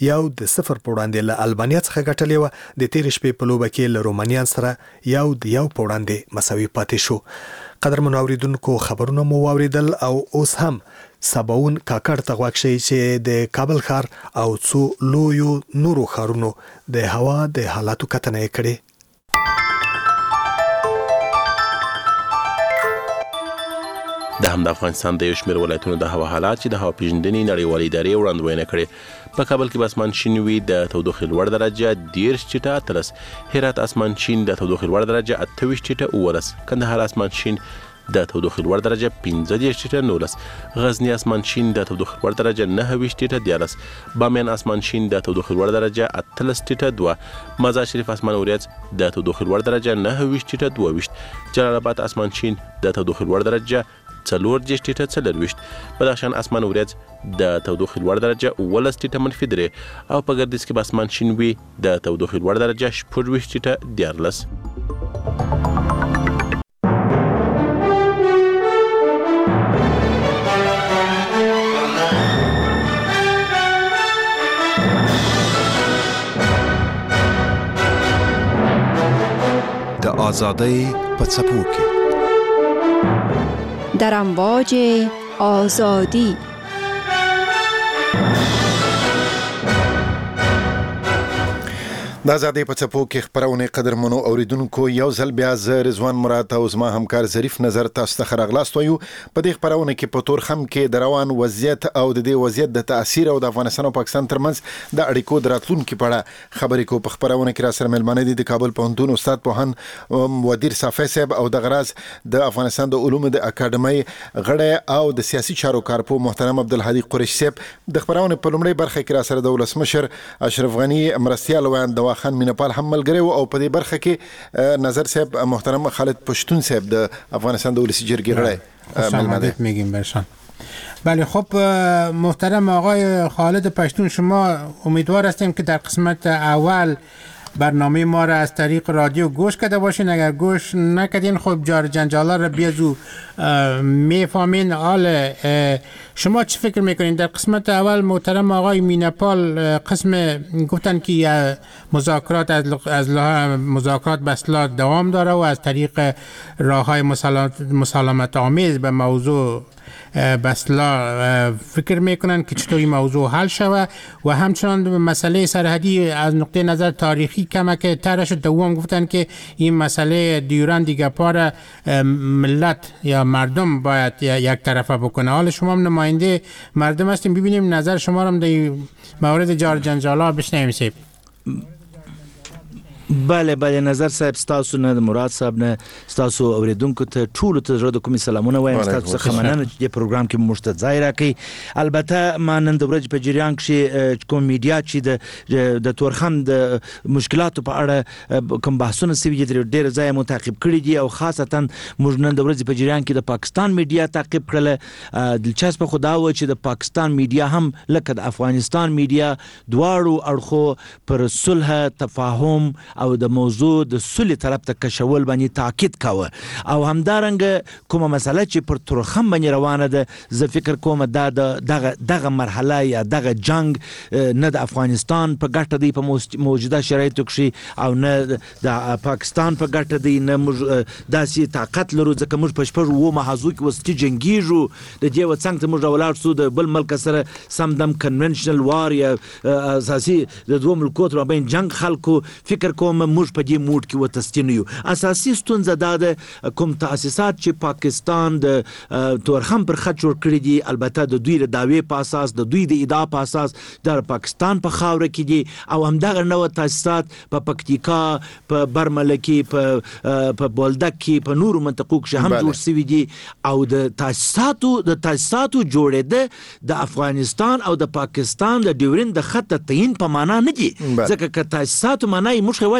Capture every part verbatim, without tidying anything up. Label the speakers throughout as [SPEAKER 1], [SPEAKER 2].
[SPEAKER 1] یو د صفر په وړاندې له البانیا څخه ګټلې وه. د تېرې شپې په لوبه کې له رومانیان سره یو د یو په وړاندې مساوي پاتې شو. قدرمنو اوریدونکو خبرونه مو واوریدل او اوس هم سباون کاکړ ته غوږ شئ چې د کابل ښار او څو لویو نورو ښارونو د هوا د حالاتو کتنه یې کړې.
[SPEAKER 2] د هم د افغانستان د یو شمېر ولایتونو د هوا حالات چې د هوا پیژندنې نړیوالې ادارې وړاندوینه کړې. په کابل کې به اسمان شین وي، د تودوخې لوړ درجه دېرش چټه اتلس، هرات اسمان شین د تودوخې لوړ درجه اته ویشت چټه اوولس، کندهار اسمان شین د تودوخې لوړ درجه پنځه دېرش چټه نولس، غزني اسمان شین د تودوخې لوړ درجه نهه ویشت چټه دیارلس، بامیان اسمان شین د تودوخې لوړ درجه اتلس چټه دوه، مزار شریف اسمان وریځ د تودوخې لوړ درجه نهه ویشت چټه دوه ویشت، جلال آباد اسمان شین د تودوخې لوړ درجه څلور دېرش چټه څلور ویشت، بدخشان اسمان وریځ د تودوخې لوړ درجه اوولس چټه منفي درې او په ګردیز کې به اسمان شین وي د تودوخې لوړ درجه شپږ ویشت چټه دیارلس.
[SPEAKER 3] د آزادۍ په څپو کې
[SPEAKER 4] در امواج آزادی.
[SPEAKER 5] د آزادۍ په څپو کې خپرونه قدرمنو اوریدونکو یو ځل بیا زه رضوان مراد او زما همکار ظریف نظر تاسو ته ښه راغلاست وایو. په دې خپرونه کې په تورخم کې د روان وضعیت او د دې وضعیت د تاثیر او د افغانستان او پاکستان ترمنځ د اړیکو د راتلونکي په اړه خبرې کوو. په خپرونه کې را سره مېلمانه دي د کابل پوهنتون استاد پوهان ودیر صافی صاحب او د غراز د افغانستان د علومو د اکاډمۍ غړی او د سیاسي چارو کارپو محترم عبدالهادي قریشي صاحب. د خپرونه په لومړۍ برخه کې را سره د ولسمشر اشرف غني مرستیال ویاند خان مینپال هم ملګری و او په دې برخه کې نظر صاحب محترم خالد پشتون صاحب د افغانستان د ولسی جرګې غړی
[SPEAKER 6] ملمده میگیم برشان. بله خب محترم آقای خالد پشتون، شما امیدوار هستیم که در قسمت اول برنامه ما را از طریق رادیو گوش کرده باشین. اگر گوش نکردین خب جار جنجالا را بیازو میفهمین. حال شما چی فکر میکنین؟ در قسمت اول محترم آقای مینپال قسم گفتن که مذاکرات از از مذاکرات به اصطلاح دوام داره و از طریق راههای مسالمت آمیز به موضوع بسلا فکر میکنن که چطوری موضوع حل شود و همچنان مسئله سرحدی از نقطه نظر تاریخی کمک ترش دوم گفتن که این مسئله دیوران دیگه پار ملت یا مردم باید یک طرفه بکنه. حال شما هم نماینده مردم هستیم، ببینیم نظر شما هم در مورد جار جنجالا بشنویم. سیب
[SPEAKER 7] بله بله نظر صاحب ستاسو نه مراد صاحب نه ستاسو اوریدونکو ته ټول ته زړه د کومې سلامونه وایم. ستاسو څخه مننه چې د پروګرام کې مشته ځای راکړي. البته ما نن د ورځې په جریان کې کوم میډیا چې د د تورخم د مشکلاتو په اړه کوم بحثونه سوي دي ډېر ځای مو تعقیب کړي دي او خاصتا موږ نن د ورځې په جریان کې د پاکستان میډیا تعقیب کړل. دلچسپ خدا و چې د پاکستان میډیا هم لکه د افغانستان میډیا دواړو اړخو پر صلح تفاهم او د موضوع د صلح طرف ته کشول باندې تاکید کاوه او همدارنګه کومه مسله چې پر تورخم باندې روانه ده زه فکر کوم دا دغه دغه مرحله یا دغه جنگ نه د افغانستان په ګټه دی په موجوده شرایطو کې او نه د پاکستان په ګټه دی، نه موږ داسې طاقت لرو ځکه موږ په شپږ و محاذو کې وستی جنگیږو د دې وڅنګ ته موږ ولاړ سو د بل ملک سره سم دم کنونشنل وار یا اساسي د دوه ملکونو تر منځ جنگ خلکو فکر کوم موږ په دې موډ کې وتستینیو. اساسي ستونزه دا ده کوم تاسیسات چې پاکستان د تورخم پر خط جوړ کړی دي، البته د دوی د دعوی په اساس د دوی د ادعا په اساس د پاکستان په خاوره کې دي او همدغه نوع تاسیسات په پکتیکا په برملکی په په بولدک کې په نورو منطقو کې هم جوړ شوي دي او د تاسیساتو د تاسیساتو جوړېده د افغانستان او د پاکستان د ډیورین د خط تعین په معنا نه دي ځکه که تاسیساتو معنی موږ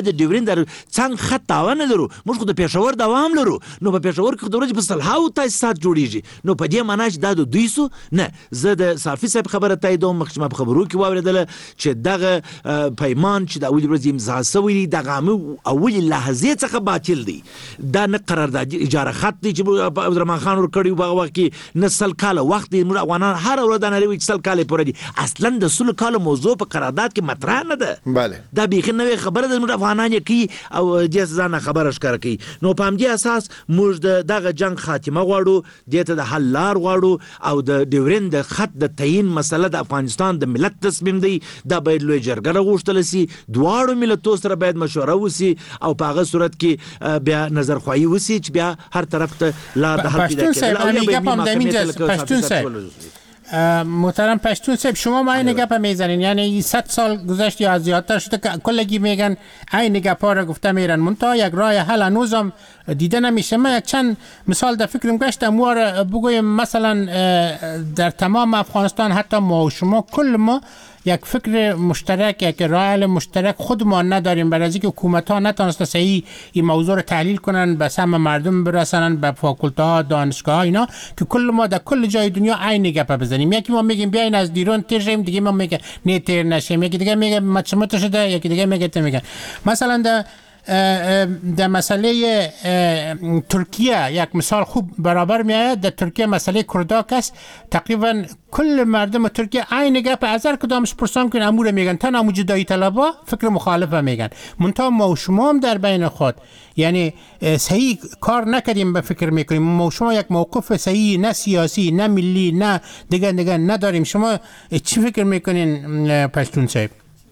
[SPEAKER 7] باید د ډیورند در څنګه خط دعوا نه لرو، موږ خو د پېښور دعوا هم لرو. نو په پېښور کې خو د ورځې په سلهاوو تاسیسات جوړیږي. نو په دې معنا چې دا د دوی سو نه. زه د صافي صاحب خبره تاییدوم، مخکې ما په خبرو کې واورېدله چې دغه پیمان چې د اولې ورځې امضا شوی دی دغه اولې لحظې څخه باطل دی. دا نه قرارداد اجاره خط دی چې عبدالرحمن خان ورکړی په هغه وخت کې، نه سل کاله وخت دی. موږ افغانان هره ورځ دا نارې وایي چې سل کاله پوره دي. اصلا د سلو کالو موضوع په قرارداد کې مطرح نه ده.
[SPEAKER 5] بله
[SPEAKER 7] دا بیخي نوې خبره ده. موږ افغانان یې کوي او دې ځان خبره ښکاره کوي. نو په همدې اساس موږ د دغه جنګ خاتمه غواړو، دې ته د حل لار غواړو، او د ډیورند د خط د تعیین مسله د افغانستان د ملت تصمیم دی. دا باید لوی جرګه راغوښتل سي، دواړو ملتونو سره باید مشوره وسي او په هغه صورت کې بیا نظرخواهی وسي چې بیا هر طرف ته لار د حل پیدا کېدل.
[SPEAKER 6] پشتون صاحب محترم پشتون صاحب، شما ما این گپ میزنین، یعنی صد سال گذشت یا زیادتر شده که کلگی میگن این گپا را گفته میرن، منتها یک راه حل هنوزم دیده نمیشه. من یک چند مثال در فکرم گشت اموار بگویم. مثلا در تمام افغانستان حتی ما و شما کل ما یک فکر مشترک، یک راه مشترک خودمان نداریم، برای اینکه حکومت ها نتونسته صحیح این موضوع رو تحلیل کنن، به سهم مردم برسونن، به فاکولته ها، دانشگاه ها، اینا که کل ما در کل جای دنیا عین گپ بزنیم. یکی ما میگیم بیاین از دیرون تیر شیم، دیگه ما میگه نه تیر نشیم، یکی دیگه میگه مچمت شده، یکی دیگه میگه ته میگه. مثلا در در مسئله ترکیه یک مثال خوب برابر میآید. در ترکیه مسئله کرداک است، تقریبا کل مردم ترکیه عین گپ از هر کدامش پرسان کن امور میگن، تن امو جدایی طلبا فکر مخالفه میگن. منتها ما و شما هم در بین خود یعنی صحیح کار نکردیم به فکر میکنیم. ما و شما یک موقف صحیح نه سیاسی نه ملی نه دیگه دیگه نداریم. شما چی فکر میکنین پشتون صاحب؟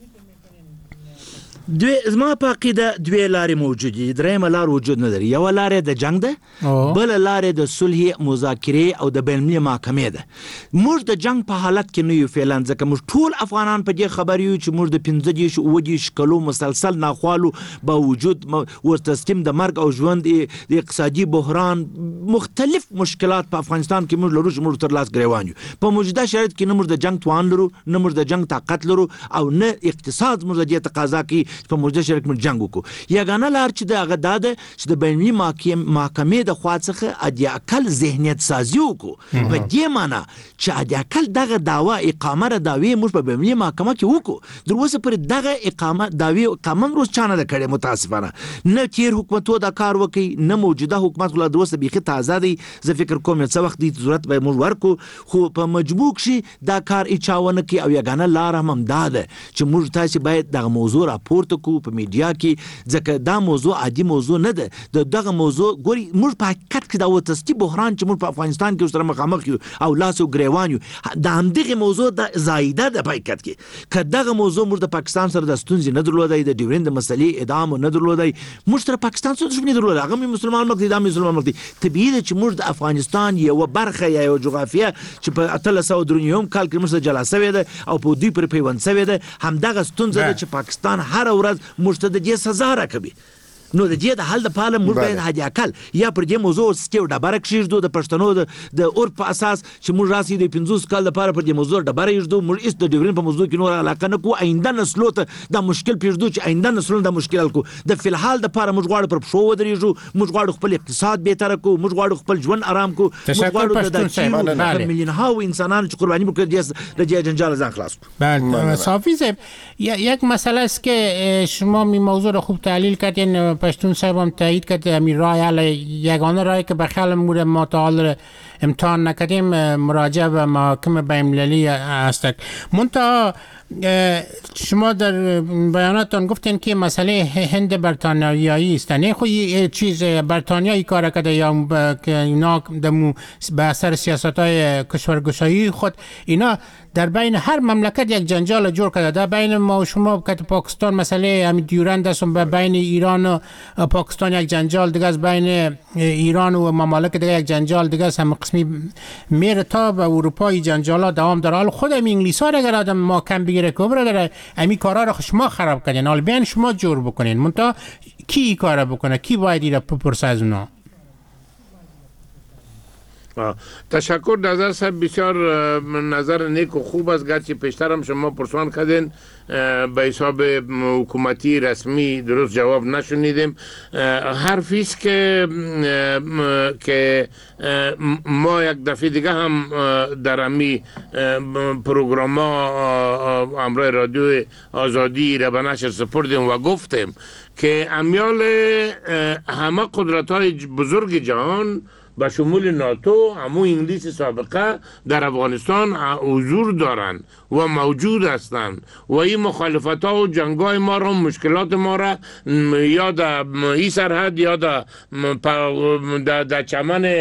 [SPEAKER 7] دوی زما په عقیده دوی لارې موجود دي. درېیمه لار وجود نه لري. یوه لار د جنګ ده، بله لار د صلح، مذاکرې او د بینالمللي محکمې ده. موږ د جنګ په حالت کې نه یو فعلا، ځکه موږ ټول افغانان په دې خبر یو چې موږ د پنځه دېرش اووه دېرش کلو مسلسل ناخوالو باوجود ورته ستیم د مرګ او ژوند، د اقتصادي بحران، مختلف مشکلات په افغانستان کې موږ لرو چې موږ تر لاس ګریوان یو. په موجوده شرایط کې نه موږ د جنګ توان لرو، نه موږ د جنګ طاقت لرو، او نه اقتصاد موږ د دې تقاضا کوي په موجوده شرایط کې جنګ وکړو. یګانه لار چې د هغه دا ده چې د بینالمللي محکمې د خوا څخه ادیاکل ذهنیت سازي وکړو. په دې معنا چې ادیاکل دغه دعوا اقامه را دعوی موږ په بینالمللي محکمه کې وکړو. در اوسه پورې دغه اقامه دعوی اقامه هم روز چا نه ده کړې، متاسفانه. نه تیر حکومتو دا کار وکړي، نه موجوده حکومت خو لا در اوسه بیخي تازه دی. زه فکر کوم څه وخت دی ضرورت به موږ ورکو، خو په مجموع کې دا کار هیچا ونه کوي. او یګانه لار هم همدا ده چې موږ تاسې باید دغه موضوع راپورته کړو په میډیا کې، ځکه دا موضوع عادي موضوع نه ده. د دغه موضوع ګوري موږ په حقیقت کې دا وتستی بحران چې موږ په افغانستان کې سره مخامخ یو او لاس او ګریوان یو، دا همدغه موضوع د زایده ده په حقیقت کې. که دغه موضوع موږ د پاکستان سره د ستونزې نه درلودای، د ډیورند د مسلې ادامه نه درلودای، موږ سره پاکستان سره دښمني درلوده، هغه مسلمان ملک دی، دا مسلمان ملک دی. طبیعي ده چې موږ د افغانستان یو برخه یا یو جغرافیه چې په اتلس سوه درې نوي کال کې موږ جلا شوې ده او په دوی پر پیوند شوې ده، همدغه ستونزه ده چې پاکستان هر ورځ موږ ته د دې سزا راکوي. نو د دې د حل لپاره موږ باید حد اقل یا پر دې موضوع سکیو ډبره کښېږدو، د پښتنو د عرف په اساس چې موږ راسي د پنځوس کال لپاره پر دې موضوع ډبره یږدو، موږ هېڅ د ډیورند په موضوع کې نور علاقه نه کوو، آینده نسلو ته دا مشکل پرېږدو چې آینده نسلونه دا مشکل حل کړو. د فلحال دپاره موږ غواړو پر پښو ودرېږو، موږ غواړو خپل اقتصاد بهتره کړو، موږ غواړو خپل ژوند آرام کړو، موږ غواړو د داسې میلیونهاو انسانانو چې قرباني وکړي د دې جنجال ځان خلاص کړو.
[SPEAKER 6] بله صافی صاحب، یک مسئله است که شما این موضوع رو خوب تحلیل کردین. پشتون صاحب تایید کرد همین راه حل یگانه راهی که بخیال مورد ما تا حال امتحان نکردیم مراجعه به محاکم بین‌المللی است. منتها شما در بیاناتتان گفتین که مسئله هند بریتانیایی است، نه خود یه چیز بریتانیایی کار کرده یا که اینا به اثر سیاست‌های کشورگشایی خود اینا در بین هر مملکت یک جنجال جور کرده. در بین ما و شما که پاکستان مسئله همین دیورند است، بین ایران و پاکستان یک جنجال دیگه است، بین ایران و ممالک دیگه یک جنجال دیگه است، هم قسمی میره تا به اروپای جنجالات دوام داره. حالا خود همین انگلیس‌ها اگر آدم ما کم بگیره که برادر همین کارا رو شما خراب کردین، حالا بیان شما جور بکنین، منتها کی کارا بکنه؟ کی باید اینا بپرسه از اونا؟
[SPEAKER 8] تشکر. نظر صاحب بسیار نظر نیک و خوب است. گرچه پیشتر هم شما پرسان کردین به حساب حکومتی رسمی درست جواب نشنیدیم. حرفی است که که ما یک دفعه دیگه هم در امی پروگرام ها همراه رادیو آزادی را به نشر سپردیم و گفتیم که امیال همه قدرت های بزرگ جهان به شمول ناتو، همون انگلیس سابقه در افغانستان حضور دارند و موجود هستند و این مخالفت ها و جنگ های ما را، مشکلات ما را یا در این سرحد یا در در چمن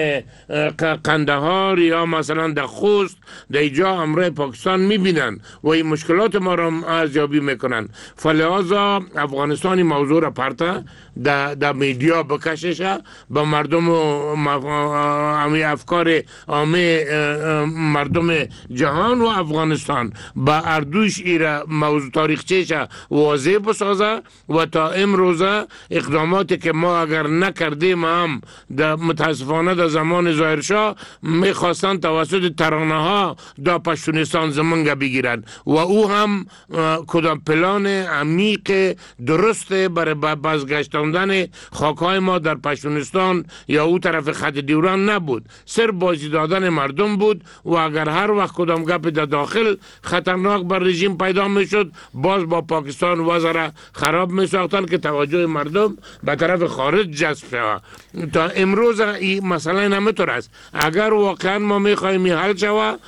[SPEAKER 8] قندهار یا مثلا در خوست در اینجا همراه پاکستان میبینن و این مشکلات ما را ارزیابی میکنن. فلحاظا افغانستانی موضوع را پرته در در میدیا بکششه، به مردم امی افکار عامه مردم جهان و افغانستان با اردوش ایره موضوع تاریخچهش واضح بسازه و تا امروزه اقداماتی که ما اگر نکردیم هم در متاسفانه در زمان ظاهرشاه میخواستن توسط ترانه ها دا پشتونستان زمانگه بگیرن و او هم کدام پلان عمیق درسته برای بازگشتاندن خاکهای ما در پشتونستان یا او طرف خط دیوران نبود، صرف بازی دادن مردم بود و اگر هر وقت کدام گپ در داخل خطرناک بر رژیم پیدا میشد باز با پاکستان وزره خراب میساختن که توجه مردم به طرف خارج جذب شود. تا امروز این مسئله نمیتونه است. اگر واقعا ما میخوایم این حل شود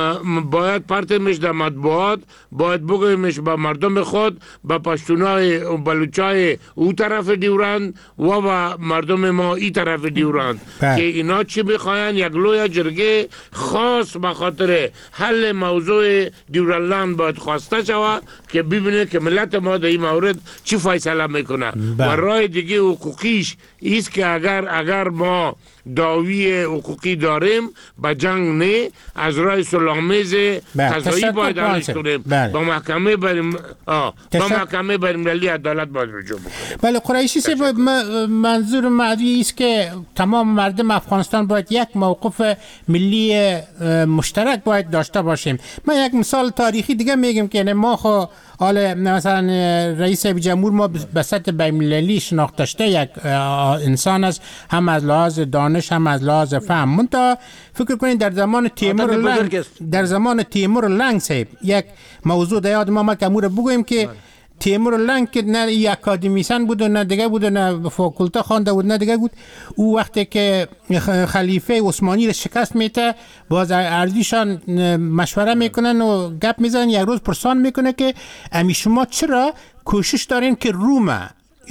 [SPEAKER 8] باید پرتمش در مطبوعات، باید بگویمش به مردم خود، به پشتونای و بلوچای او طرف دیوران و به مردم ما این طرف دیوران که اینا چی بخواین یک لوی جرگه خاص به خاطر حل موضوع دیورالند باید خواسته شود که ببینه که ملت ما در این مورد چی فیصله میکنه و راه دیگه حقوقیش ایست که اگر اگر ما دعوی حقوقی داریم با جنگ نه، از راه صلح‌آمیز قضایی باید حلش کنیم، با محکمه بریم با محکمه بین‌المللی عدالت باید رجوع بکنیم.
[SPEAKER 6] بله قریشی صاحب، منظور معدی است که تمام مردم افغانستان باید یک موقف ملی مشترک باید داشته باشیم. من یک مثال تاریخی دیگه میگم که ما خو حالا مثلا رئیس جمهور ما به سطح بین‌المللی شناخته شده یک انسان است، هم از لحاظ دانش هم از لحاظ فهم. منتها فکر کنید در زمان تیمور لنگ در زمان تیمور لنگ صاحب یک موضوع در یاد ما ما که امور بگویم که تیمور لنگ که نه یک اکادمیسن بود و نه دیگه بود و نه فاکولته خوانده بود نه دیگه بود، او وقتی که خلیفه عثمانی را شکست میته باز ارزیشان مشوره میکنن و گپ میزنن. یک روز پرسان میکنه که امی شما چرا کوشش دارین که روم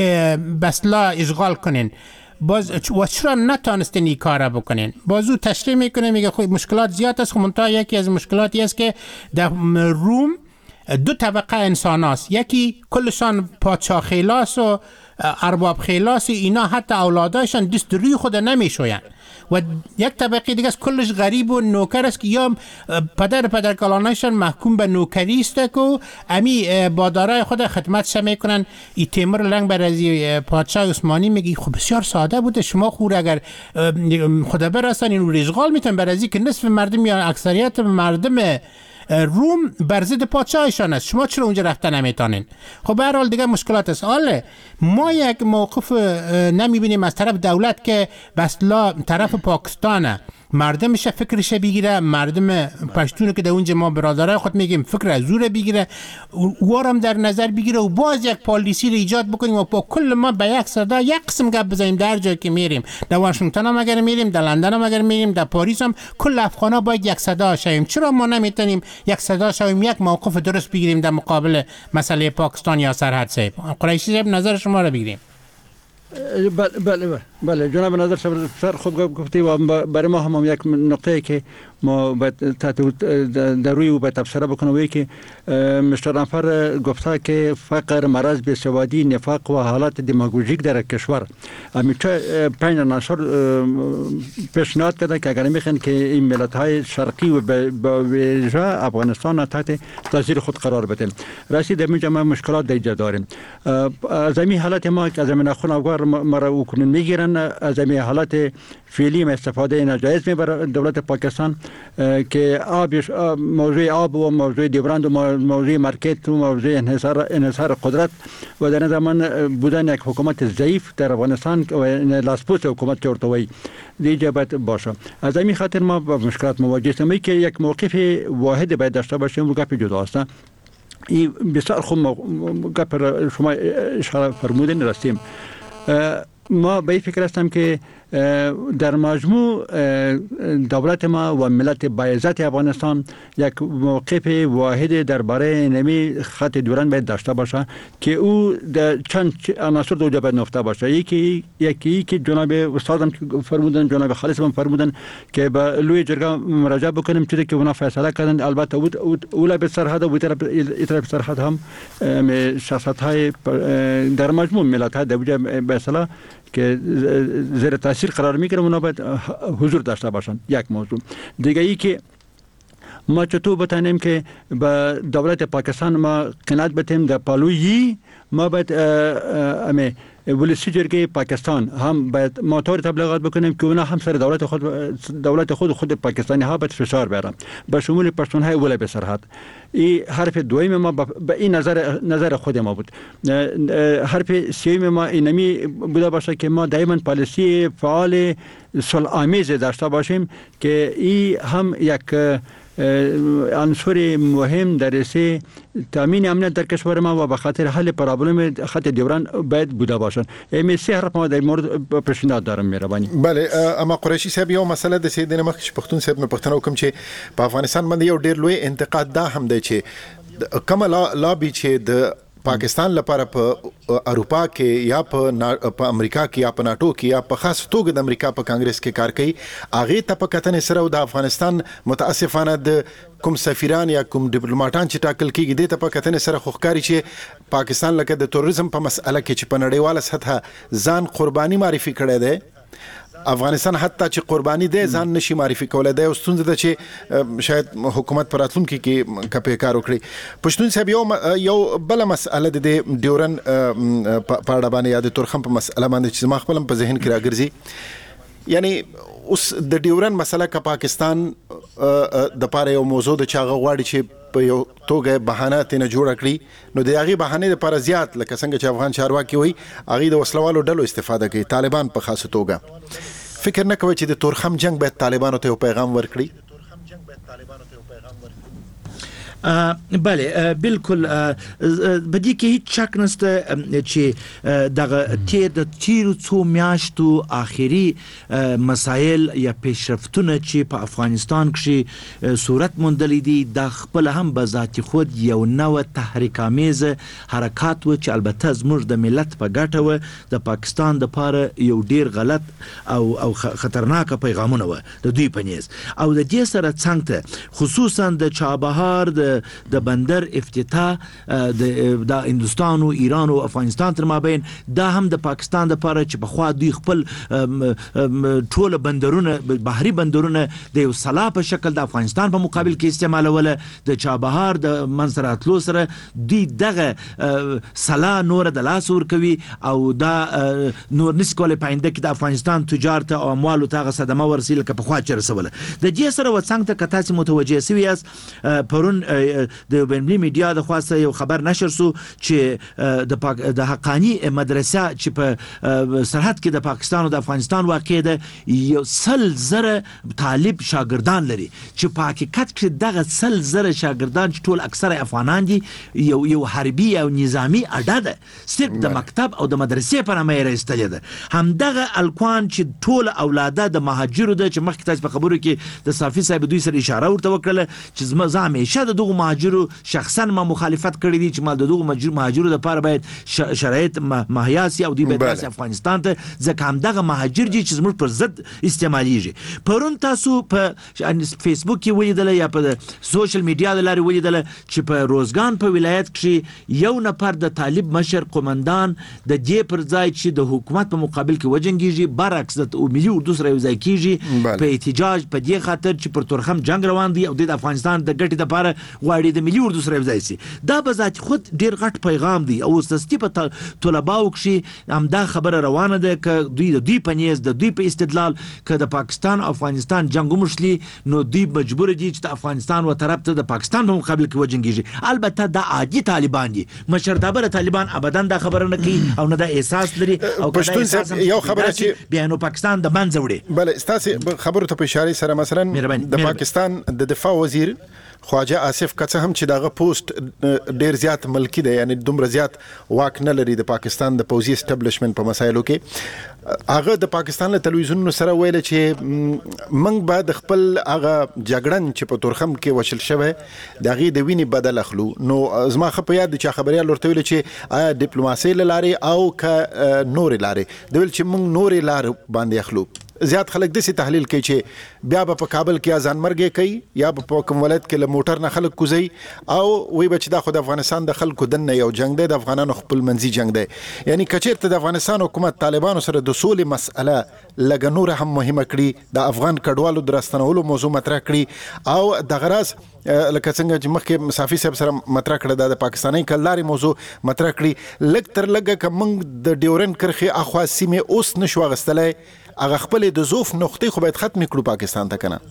[SPEAKER 6] بسلا اشغال کنین، باز و چرا نتانستین این کار بکنین؟ باز او تشریح میکنه میگه خب مشکلات زیاد است، منتها یکی از مشکلاتی است که در روم دو طبقه انسان هست، یکی کلشان پادشاه خیلاس و ارباب خیلاس، اینا حتی اولادایشان دست روی خود نمیشوین و یک طبقه دیگه است کلش غریب و نوکر است که یا پدر پدر کلانایشان محکوم به نوکری است که امی با دارای خود خدمتش میکنن. ای تیمور لنگ برازی پادشاه عثمانی میگه خب بسیار ساده بوده، شما خور اگر خدا برسن این رو اشغال میتون برازی که نصف مردم یا اکثریت مردم روم بر ضد پادشاهشان است، شما چرا اونجا رفتن نمیتونین؟ خب به هر حال دیگه مشکلات است. حالا ما یک موقف نمیبینیم از طرف دولت که بسلا طرف پاکستانه، مردمش فکرش بگیره، مردم پشتون که در اونجا ما برادرای خود میگیم فکر از زور بگیره، وارم در نظر بگیره و باز یک پالیسی رو ایجاد بکنیم و با کل ما به یک صدا یک قسم گپ بزنیم. در جایی که میریم، در واشنگتن هم اگر میریم، در لندن هم اگر میریم، در پاریس هم، کل افغانا باید یک صدا شویم. چرا ما نمیتونیم یک صدا شویم، یک موقف درست بگیریم در مقابل مسئله پاکستان یا سرحد صاحب؟ قریشی صاحب نظر شما رو بگیریم.
[SPEAKER 9] بله بله بله جناب نظر سر خوب گفتی و برای ما هم یک نقطه که ما باید در روی او باید تبصره بکنم وی که مستر انفر گفته که فقر، مرض، بیسوادی، نفاق و حالات دماغوژیک در کشور همیشه پنج عناصر پیشنهاد کرده که اگر میخواین که این ملت های شرقی و با ویژه افغانستان تحت تاثیر خود قرار بدن. راستی در اینجا ما مشکلات دیگه داریم. از این حالت ما که از زمین خون افغان ما را او کنون میگیرن دوران از این حالات فعلی میں استفاده ناجایز میں بر دولت پاکستان که آب موضوع آب و موضوع دیوراند و موضوع مارکت و موضوع انحصار انحصار قدرت و در زمان بودن یک حکومت ضعیف در افغانستان و لاسپوس حکومت که ورته دیگه باید باشه. از این خاطر ما با مشکلات مواجه هستیم که یک موقف واحد باید داشته باشیم و گپ جداست. این بسیار خوب گپ شما اشاره فرمودین راستیم. ما به این فکر هستم که در مجموع دولت ما و ملت باعزت افغانستان یک موقف واحد درباره نمی خط دوران باید داشته باشه که او در چند عناصر دو جا باید نفته باشه. یکی یکی که جناب استادم فرمودن، جناب خالص هم فرمودن که با لوی جرگه مراجعه بکنیم چیزی که اونا فیصله کردن. البته اولا به سرحد و طرف سرحد هم شخصیت های در مجموع ملت ها در وجه به اصطلاح که زیر تاثیر قرار میگیره اونا باید حضور داشته باشن. یک موضوع دیگه ای که ما چطور بتانیم که با دولت پاکستان ما قناعت بتیم در پالویی ما باید امی ولسی جرگه پاکستان هم باید ما طور تبلیغات بکنیم که اونا هم سر دولت خود دولت خود خود پاکستانی ها باید فشار بیارن به شمول پشتون های ولی به سرحد. این حرف دویم ما به این نظر نظر خود ما بود. حرف سوم ما اینمی بوده باشه که ما دائما پالیسی فعال صلح آمیز داشته باشیم که این هم یک عنصر مهم در رسه تامین امنیت در کشور ما و به خاطر حل پرابلم خط دوران باید بوده باشن. امی سه حرف ما در مورد پیشنهاد دارم مهربانی.
[SPEAKER 5] بله اما قریشی صاحب یو مسله د سیدنه مخ پښتون صاحب نه پښتنو کوم چې په افغانستان باندې یو ډیر لوی انتقاد دا هم دی چې کوم لابي چې د پاکستان لپاره په اروپا کې یا په امریکا کې یا په ناتو کې یا په خاص توګه د امریکا په کانګرس کې کار کوي هغه ته په کتنې سره او د افغانستان متاسفانه د کوم سفیران یا کوم ډیپلوماټان چې ټاکل کیږي د ته په کتنې سره خوخکاری چې پاکستان لکه د تروریزم په مسأله کې چې په نړیواله سطح ځان قرباني معرفي کړی دی افغانستان حتی چې قرباني دی ځان نشي معرفي کولای دی او ستونزه ده چې شاید حکومت پر راتلونکي کې کپې کار وکړي. پښتون صاحب یو یو بل مسأله د ډیورن په اړه باندې یا د تورخم په مسأله باندې چې ما خپل په ذهن کې راګرځي یعنی اوس د ډیورن مسله کا پاکستان د پاره یو موضوع د چاغه غواړي چې په یو توګه بهانه تنه جوړ کړي نو د هغه بهانه لپاره زیات لکه څنګه چې افغان چارواکي وي هغه د وسلوالو ډلو استفاده کوي طالبان په خاصه توګه. فکر نه کوي چې د تورخم جنگ باید طالبانو ته یو پیغام ورکړي؟
[SPEAKER 7] بله بالکل بدی کې هیڅ شک نشته چې دغه تیر د تیرو څو میاشتو آخري مسایل یا پیشرفتونه چې په افغانستان کې صورت موندلې دي د خپل هم به ذات خود یو نوې تحریکامیز حرکات و چې البته زموږ د ملت په ګټه و د پاکستان د پاره یو ډیر غلط او او خطرناک پیغامونه و د دوی پنيز او د دې سره څنګه خصوصا د چابهار د د بندر افتتاح د هندوستان او ایران او افغانستان تر مابین دا هم د پاکستان د لپاره چې په خوا دوی خپل ټول بندرونه بحري بندرونه د یو سلا په شکل د افغانستان په مقابل کې استعمالوله د چابهار د منصراتلو سره دوی دغه سلا نور د لاس ور کوي او دا نور نسکول پاینده کې د افغانستان تجارت او اموال ته صدمه ورسیل که په خوا چرسوله د دې سره وڅنګ ته کتا چې متوجه سوي اس پرون د بین‌المللي میډیا د خاصه یو خبر نشر سو چې د د حقانی مدرسه چې په سرحد کې د پاکستان او د افغانستان واقع ده یو سل زره طالب شاګردان لري چې په حقیقت کې دغه سل زره شاګردان چې ټول اکثره افغانان دي یو یو حربي او نظامی اډه ده صرف د مکتب او د مدرسې په نامه راستل ده هم دغه الکوان چې ټول اولاده د مهاجرو ده چې مخکې تاسو په خبرو کې د صافي صاحب دوی سره اشاره ورته وکړه چې زما همیشه د دغه مهاجرو شخصا ما مخالفت کړی دي چې ما د دغه مهاجرو لپاره باید شرایط مهیاسي او دی باید افغانستان ته ځکه هم دغه مهاجر دي چې زموږ پر ضد استعماليږي. پرون تاسو په فیسبوک کې ولیدل یا په سوشل میډیا د لارې ولیدل چې په روزګان په ولایت کې یو نفر د طالب مشر قومندان د دې پر ځای چې د حکومت په مقابل کې وجنګيږي برعکس د ملي اردو سره یو ځای کیږي په احتجاج په دې خاطر چې پر تورخم جنگ روان دي او د افغانستان د ګټې لپاره غواړي د ملي اردو سره یوځای شي. دا به ذات خود ډیر غټ پیغام دی او سستی په طلباو کې همدا خبره روانه ده ک دوی د دوی پنيز د دوی په استدلال ک د پاکستان او افغانستان جنگ ومشلي نو دوی مجبور دي چې د افغانستان و طرف ته د پاکستان په مقابل کې وجنګيږي. البته دا عادي طالبان دي، مشرتابه طالبان ابدا دا خبره نه کوي او نه دا احساس لري او
[SPEAKER 5] پښتون صاحب یو خبره چې
[SPEAKER 7] بیا نو پاکستان د منځ وړي.
[SPEAKER 5] بل استاسي خبره ته په اشاره سره مثلا د پاکستان د دفاع وزیر خواجه آصف کڅه هم چې داغه پوسټ ډیر زیات ملکی دی، یعنی دومره زیات واک نه لري د پاکستان د پوزي اسټابلیشمنت په مسایلو کې. هغه د پاکستان له تلویزیونونو سره ویل چې موږ به د خپل هغه جګړن چې په تورخم کې وشل شوی دغه د ویني بدل اخلو. نو زما خپه یاد چې خبريال ورته ویل چې آیا ډیپلوماسي لاره او ک نور لاره د ویل چې موږ نور لاره باندې اخلو. زیات خلک د سي تحلیل کوي چې بیا په کابل کې ازان مرګ کوي یا په کوم ولایت کې له موټر نه خلک کوزي او وی بچ د خود افغانستان د خلکو دنه یو جنگ دی، د افغانانو خپل منځي جنگ دی. یعنی کچېرته د افغانستان حکومت طالبانو سره د سولې مسأله لګ نور هم مهمه کړي، د افغان کډوالو درستنولو موضوع مطرح کړي او د غراض لکه څنګه چې مخکې مسافي صاحب سره مطرح کړه د پاکستاني کلداري موضوع مطرح کړي. لګ تر لګه کوم د ډیورن کرخي اخوا سیمه اوس نشو غستلای هغه خپل د زوف نقطې خو باید ختم کړو پاکستان ته کنه.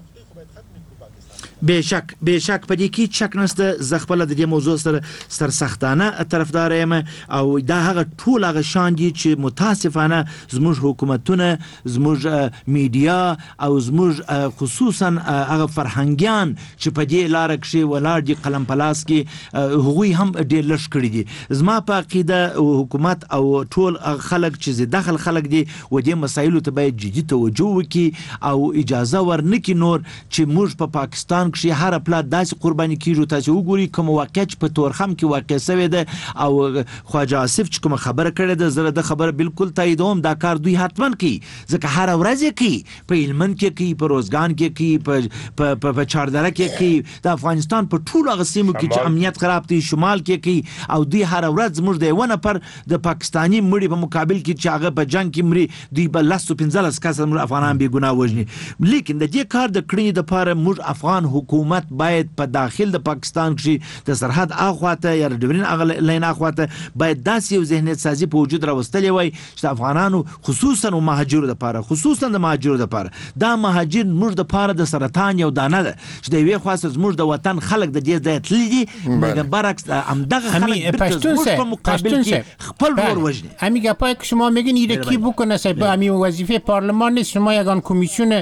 [SPEAKER 7] بشک بشک په دې کې شک نشته. زه خپل د دې موضوع سره سرسختانه طرفدار یم او دا هغه ټول هغه شان دي چې متاسفانه زموږ حکومتونه، زموږ میډیا او زموږ خصوصا هغه فرهنګیان چې په دې لار کې ولاړ دي قلم پلاس کې هغوی هم ډېر لږ کړي دي. زما په عقیده حکومت او ټول خلک چې داخل خلک دي و دې مسایلو ته باید جدي توجه وکړي او اجازه ورنکړي نور چې موږ په پاکستان کې هر پلا داسې قرباني کیږي. تاسو وګورئ کوم واقعیت په تورخم کې واقع شوی ده او خواجه آصف چې کوم خبره کړې ده زه د خبره بالکل تاییدوم. دا کار دوی حتما کوي ځکه هر ورځ کوي، په هلمند کې کوي، په روزګان کې کوي، په په چاردره کې کوي، د افغانستان په ټولو هغه سیمو کې چې امنیت خراب دی شمال کې کوي او دوی هر ورځ موږ د یو نفر د پاکستانی مړي په مقابل کې چې هغه په جنگ کې مړي دوی په لاسو پنځلس کسه موږ افغانان بې ګناه وژني. لیکن د دې کار د کړنې لپاره موږ افغان حکومت باید په داخل د پاکستان کې د سرحد اخواته یا د ډیورن اغه لین اخواته باید داسې یو ذهنیت سازي په وجود راوستلی وای چې افغانانو خصوصا او مهاجرو لپاره خصوصا د مهاجرو لپاره دا مهاجر موږ د لپاره د سرطان یو دانه ده چې د یوې خاصه زموږ د وطن خلک د دې ځای تللی دي د برعکس همدغه خلک
[SPEAKER 6] پشتون
[SPEAKER 7] په مقابل کې خپل ور وژني.
[SPEAKER 6] همین گپایی که شما میگین ایره کی بکنه صاحب همین وظیفه پارلمان نیست. شما یگان کمیسیون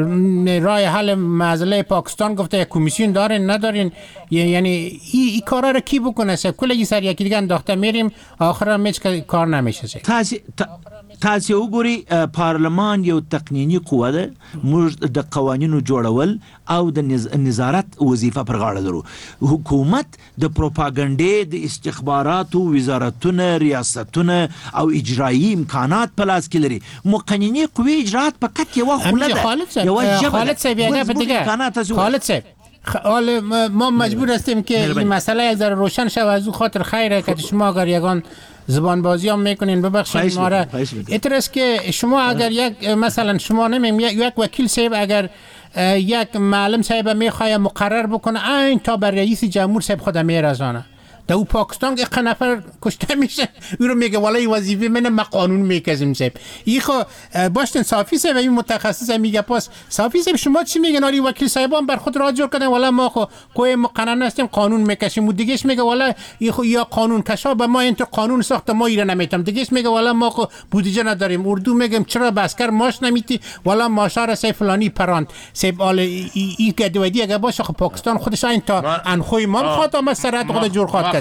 [SPEAKER 6] رای حل مسئله پاکستان گفته یک کمیسیون دارین ندارین، یعنی این ای کارا رو کی بکنه صاحب؟ کلی سر یکی دیگه انداخته میریم آخر هم هیچ کار نمیشه صاحب.
[SPEAKER 7] تاسو تاسو وګورئ پارلمان یو تقنینی قوه ده، موږ د قوانینو جوړول او د نظارت وظیفه پر غاړه لرو. حکومت د پروپاګاندا د استخباراتو وزارتونه ریاستونه او اجرایی امکانات په لاس کې لري. مقننی قوه اجرات په کټ یو خله ده.
[SPEAKER 6] خالد صاحب یه گپ دیگه خالد صاحب حال ما مجبور هستیم که این مسئله یک ذره روشن شود. از او خاطر خیره که شما اگر یگان زبان بازی هم میکنین ببخشید ما را اعتراض که شما اگر یک مثلا شما نمیم یک وکیل صاحب اگر یک معلم صاحب میخواه مقرر بکنه این تا بر رئیس جمهور صاحب خود میرزانه در او پاکستان یک نفر کشته میشه او رو میگه والا این وظیفه منه ما قانون میکزیم صاحب. این خو باشتن صافی صاحب این متخصص میگه پاس صافی صاحب شما چی میگن؟ آری وکیل صاحبان بر خود راجع کردن والا ما خو کوی مقنن هستیم قانون میکشیم و دیگهش میگه والا این خو یا قانون کشا به ما انت قانون ساخته ما ایره نمیتم. دیگهش میگه والا ما خو بودجه نداریم. اردو میگم چرا بسکر ماش نمیتی والا ماشار سی فلانی پراند صاحب. آل این گدودی اگه باشه خو پاکستان خودش این تا انخوی ما خاطر ما سرات خود جور خاطر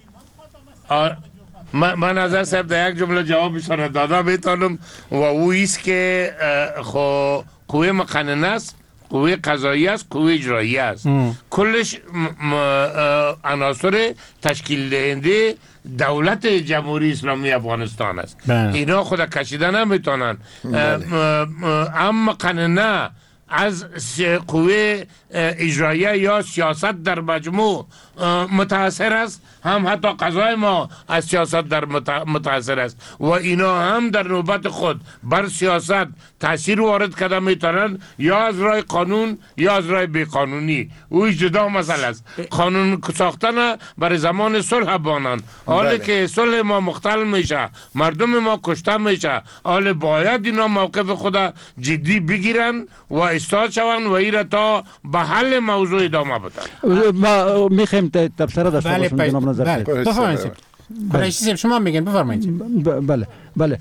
[SPEAKER 8] من من نظر صاحب در یک جمله جواب شما داده میتونم و او است که خو قوه مقننه است، قوه قضایی است، قوه اجرایی است. کلش عناصر تشکیل دهنده دولت جمهوری اسلامی افغانستان است. اینا خود کشیدن نمیتونن. ام مقننه از قوه اجرایه یا سیاست در مجموع متاثر است، هم حتی قضای ما از سیاست در متاثر است و اینا هم در نوبت خود بر سیاست تاثیر وارد کرده میتونند، یا از راه قانون یا از راه بیقانونی. او جدا مسئله است. قانون ساختن برای زمان صلح بانند، حالی که صلح ما مختل میشه، مردم ما کشته میشه، حالی باید اینا موقف خود جدی بگیرن و استاد شوند و ایره تا به حل موضوع ادامه بدن.
[SPEAKER 9] ما میخوایم تبصره داشته
[SPEAKER 6] بله
[SPEAKER 9] باشم جناب نظر.
[SPEAKER 6] بله بفرمایید. رئیس شما میگن بفرمایید.
[SPEAKER 9] بله بله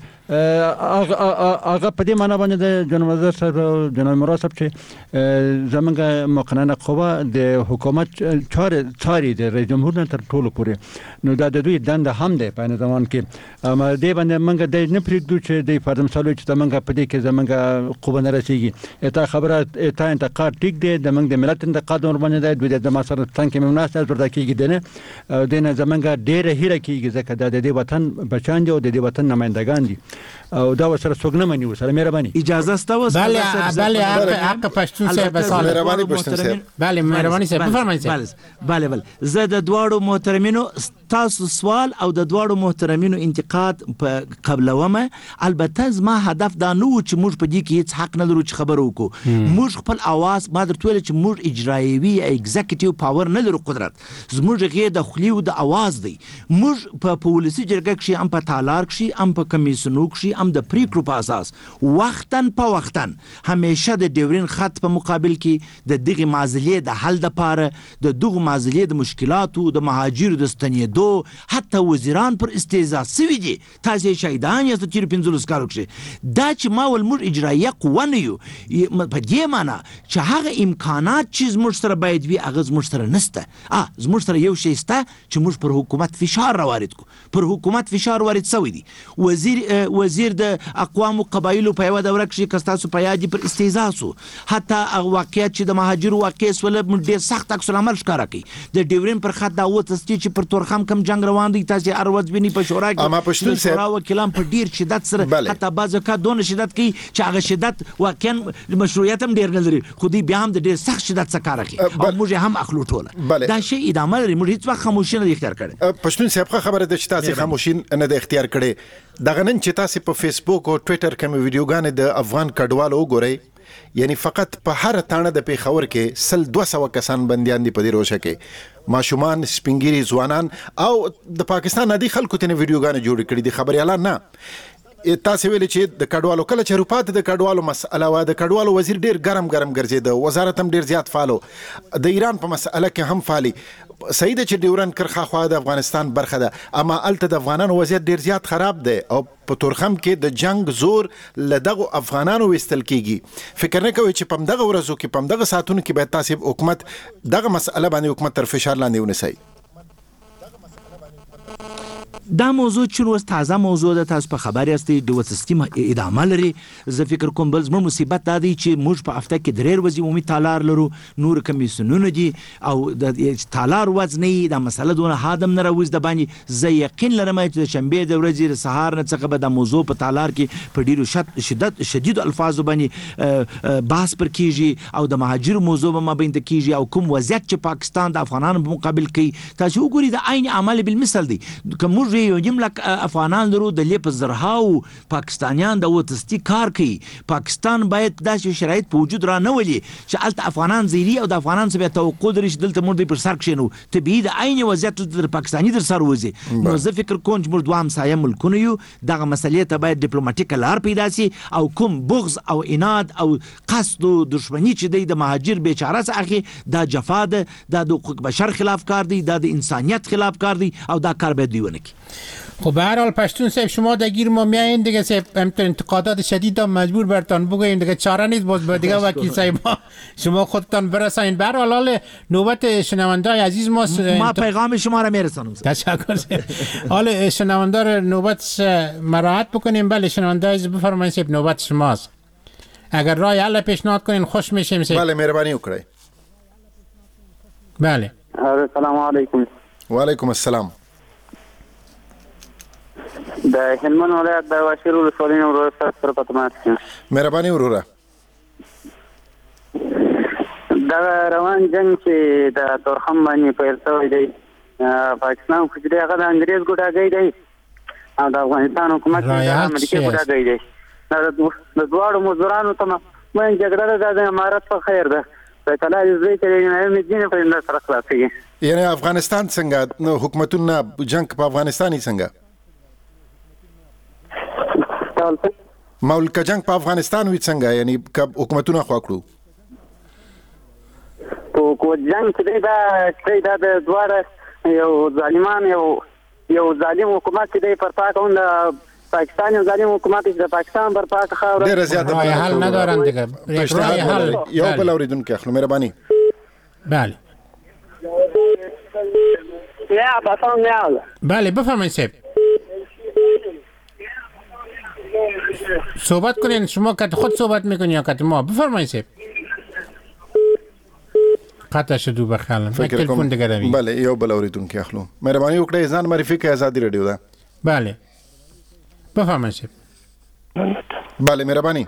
[SPEAKER 9] آقا په دې معنا باندې د جناب نظر صاحب جناب مراد صاحب چې زمونږ مقننه قوه د حکومت چارې چارې د رئیس جمهور نه تر ټولو پورې نو دا د دوی دنده هم ده په نظام کې اما دې باندې موږ د نه پریږدو چې د فرض مثال چې زمونږ په دې کې زمونږ قوه نه رسیږي. اته خبره اته انتقاد ټیک دی، د موږ د ملت انتقاد ور باندې دی، د مسره څنګه ممناسه ورته کېږي دنه دنه زمونږ ډېر هیره کېږي ځکه د دې وطن بچان دي او د دې وطن نمائندگان دي او دا وسره څوک نه مني. وسره مهرباني
[SPEAKER 7] اجازه ستاسو.
[SPEAKER 6] بله بله حق پښتون صاحب بسال
[SPEAKER 5] مهرباني پښتون صاحب.
[SPEAKER 6] بله مهرباني صاحب بفرمایئ.
[SPEAKER 7] بله بله زه د دواړو محترمینو تاسو سوال او د دواړو محترمینو انتقاد په قبلومه. البته زما هدف دا نه و چې موږ په دې کې هیڅ حق نه لرو چې خبرو وکړو. موږ خپل اواز ما درته ویل چې موږ اجرایوي ایگزیکټیو پاور نه لرو، قدرت زموږ غي د خلی او د اواز دی. موږ په پولیسي جرګه کې هم په تالار کې هم په کمیسیونو کې هم د پریکړو په اساس وختن په وختن همیشه د ډیورین خط په مقابل کې د دغه معضلې د حل لپاره د دغه معضلې د مشکلاتو د مهاجرو د ستنېدو حتی وزیران پر استهزاء سوي دي. تاسو شهیدان یاست چې پنځلس کالو کې دا چې ما ول موږ اجرایه قوه نه یو په دې معنی چې هغه امکانات چې موږ سره باید وي هغه موږ سره نشته. اه موږ سره یو شی شته چې موږ پر حکومت فشار راوارد کو، پر حکومت فشار وارد شوی دی. وزیر وزیر د اقوام او قبایلو په یو دوره کې کستاسو په یادي پر استهزاء سو، حتی هغه واقعیت چې د مهاجرو واقع سول ډېر سخت عکس العمل ښکارا کوي. د ډیورین پر خط دا وته چې پر تورخم کم جنگ روان دي، تاسو اروز بني په شورا کې
[SPEAKER 5] اما پښتون صاحب
[SPEAKER 7] شورا وکیلان په ډیر شدت سره حتی بعض کا دون شدت کوي چې هغه شدت واقعا مشروعیت هم ډیر نه لري، خو دې بیا هم د ډیر سخت شدت څخه کار کوي او موږ هم اخلو ټوله دا شی ادامه لري. موږ هیڅ وخت خاموشي نه اختیار کړي.
[SPEAKER 5] پښتون صاحب خبره ده چې تاسو خاموشي نه د اختیار کړي. دغه نن چې تاسو په فیسبوک او ټوئیټر کې ویډیوګانې د افغان کډوالو وګورئ، یعنی فقط په هر تانه د پیښور کې سل دوه سوه کسان بنديان دي په دې روشه کې، ماشومان، سپینګيري، ځوانان او د پاکستان عادي خلکو ته ویډیوګانې جوړ کړي دي. خبريالان نه. تاسو ویل چې د کډوالو کله چې روپات د کډوالو مسأله وا د کډوالو وزیر ډیر ګرم ګرم ګرځید، وزارت هم ډیر زیات فالو، د ایران په مسأله کې هم فالي. صحیح ده چې ډیورن کرخه خوا د افغانستان برخه ده، اما الته د افغانانو وضعیت ډیر زیات خراب ده او په تورخم کې د جنگ زور لدغه افغانانو وستل کیږي. فکر نه کوي چې په دغه ورځو کې په دغه ساعتونو کې به تاسو حکومت دغه مسأله باندې حکومت تر فشار لاندې ونیسي؟
[SPEAKER 7] دا موضوع چې اوس تازه موضوع ده، تاسو په خبر یاستئ د سیستم ادامه لري. زه فکر کوم بل زموږ مصیبت دا دی چې موږ په هفته کې درې ورځې عمومي تالار لرو، نور کمیسیونونه دي او د تالار وزن نه د مسله دونه هادم نه راوځي د باندې. زه یقین لرم چې د شنبه د ورځې د سهار نه څخه به د موضوع په تالار کې په ډیرو شدت شدید الفاظ باندې بحث پر کیږي او د مهاجر موضوع به مابین د کیږي او کوم وضعیت چې پاکستان د افغانانو په مقابل کوي. تاسو وګورئ د عین عمل بالمثل دی. کوم یو جمله افغانان درو د لیپ زرهاو پاکستانیان د وتستی کار کوي. پاکستان باید داسې شرایط په وجود را نه ولي چې الته افغانان زیری او د افغانان څخه توقع لري چې دلته موږ پر سر کښینو طبيعي د عین وضعیت د پاکستاني در سر وځي. نو زه فکر کوم چې موږ دوه همسایه ملکونه یو، دغه مسلې ته باید ډیپلوماټیک لار پیدا شي او کوم بغض او عناد او قصد او دښمنی چې د مهاجر بیچاره څخه دا جفا ده، دا د حقوق بشر خلاف کار دی، دا د انسانیت خلاف کار دی او دا کار باید دیونه کی.
[SPEAKER 6] خب به هر حال پشتون صاحب شما درگیر ما میایین دیگه صاحب، همینطور انتقادات شدید هم مجبور برتان بگوییم دیگه، چاره نیست باز دیگه وکیل صاحب ما شما خودتان برسانید. به هر حال حال نوبت شنونده‌های عزیز ما
[SPEAKER 7] ما پیغام شما را میرسانم.
[SPEAKER 6] تشکر. حال شنونده نوبت مراعات بکنیم. بله شنونده عزیز بفرمایید صاحب نوبت شماست. اگر راه حل پیشنهاد کنین خوش میشیم صاحب.
[SPEAKER 5] بله مهربانی وکړئ.
[SPEAKER 6] بله.
[SPEAKER 10] السلام علیکم.
[SPEAKER 5] و علیکم السلام.
[SPEAKER 10] د هلمند ولایت د واشیر ولسوالۍ ورور سره په تماس کې.
[SPEAKER 5] مهرباني وروره.
[SPEAKER 10] دا روان جنگ چې د تورخم باندې پیل شوی دی پاکستان خو چې هغه د انګریز ګوډاګی دی او د افغانستان حکومت د امریکا ګوډاګی دی د دواړو مزدورانو ته من جګړه ده د امارت په خیر ده فکلا یې چې نه مدینه په اندازه سره خلاصي
[SPEAKER 5] یعنی افغانستان څنګه نو حکومتونه جنگ په افغانستاني څنګه مولک جنگ په افغانستان وی څنګه یعنی حکومتونه خوا کړو
[SPEAKER 10] او کو جنگ چې دا چې دا د دواړه یو ظالمان یو یو ظالم حکومت دی پر پاکون د پاکستان یو ظالم حکومت دی د پاکستان پر پاک خاور
[SPEAKER 5] ډیر زیاته
[SPEAKER 6] رای حل ندارن دیگه رای حل
[SPEAKER 5] یو بل اوریدونکو اخلو مهرباني
[SPEAKER 6] بله
[SPEAKER 10] یا بفهم نه
[SPEAKER 6] بله بفرمایید صاحب صحبت کنین شما که خود صحبت میکنین یا که ما بفرمایید صاحب قطع شدو بخیالم یک تلفن دیگه روی
[SPEAKER 5] بله یو بل اوریدونکو اخلو مهرباني وکړئ ځان معرفي کړئ آزادي رادیو ده
[SPEAKER 6] بله بفرمایید صاحب
[SPEAKER 5] بله مهرباني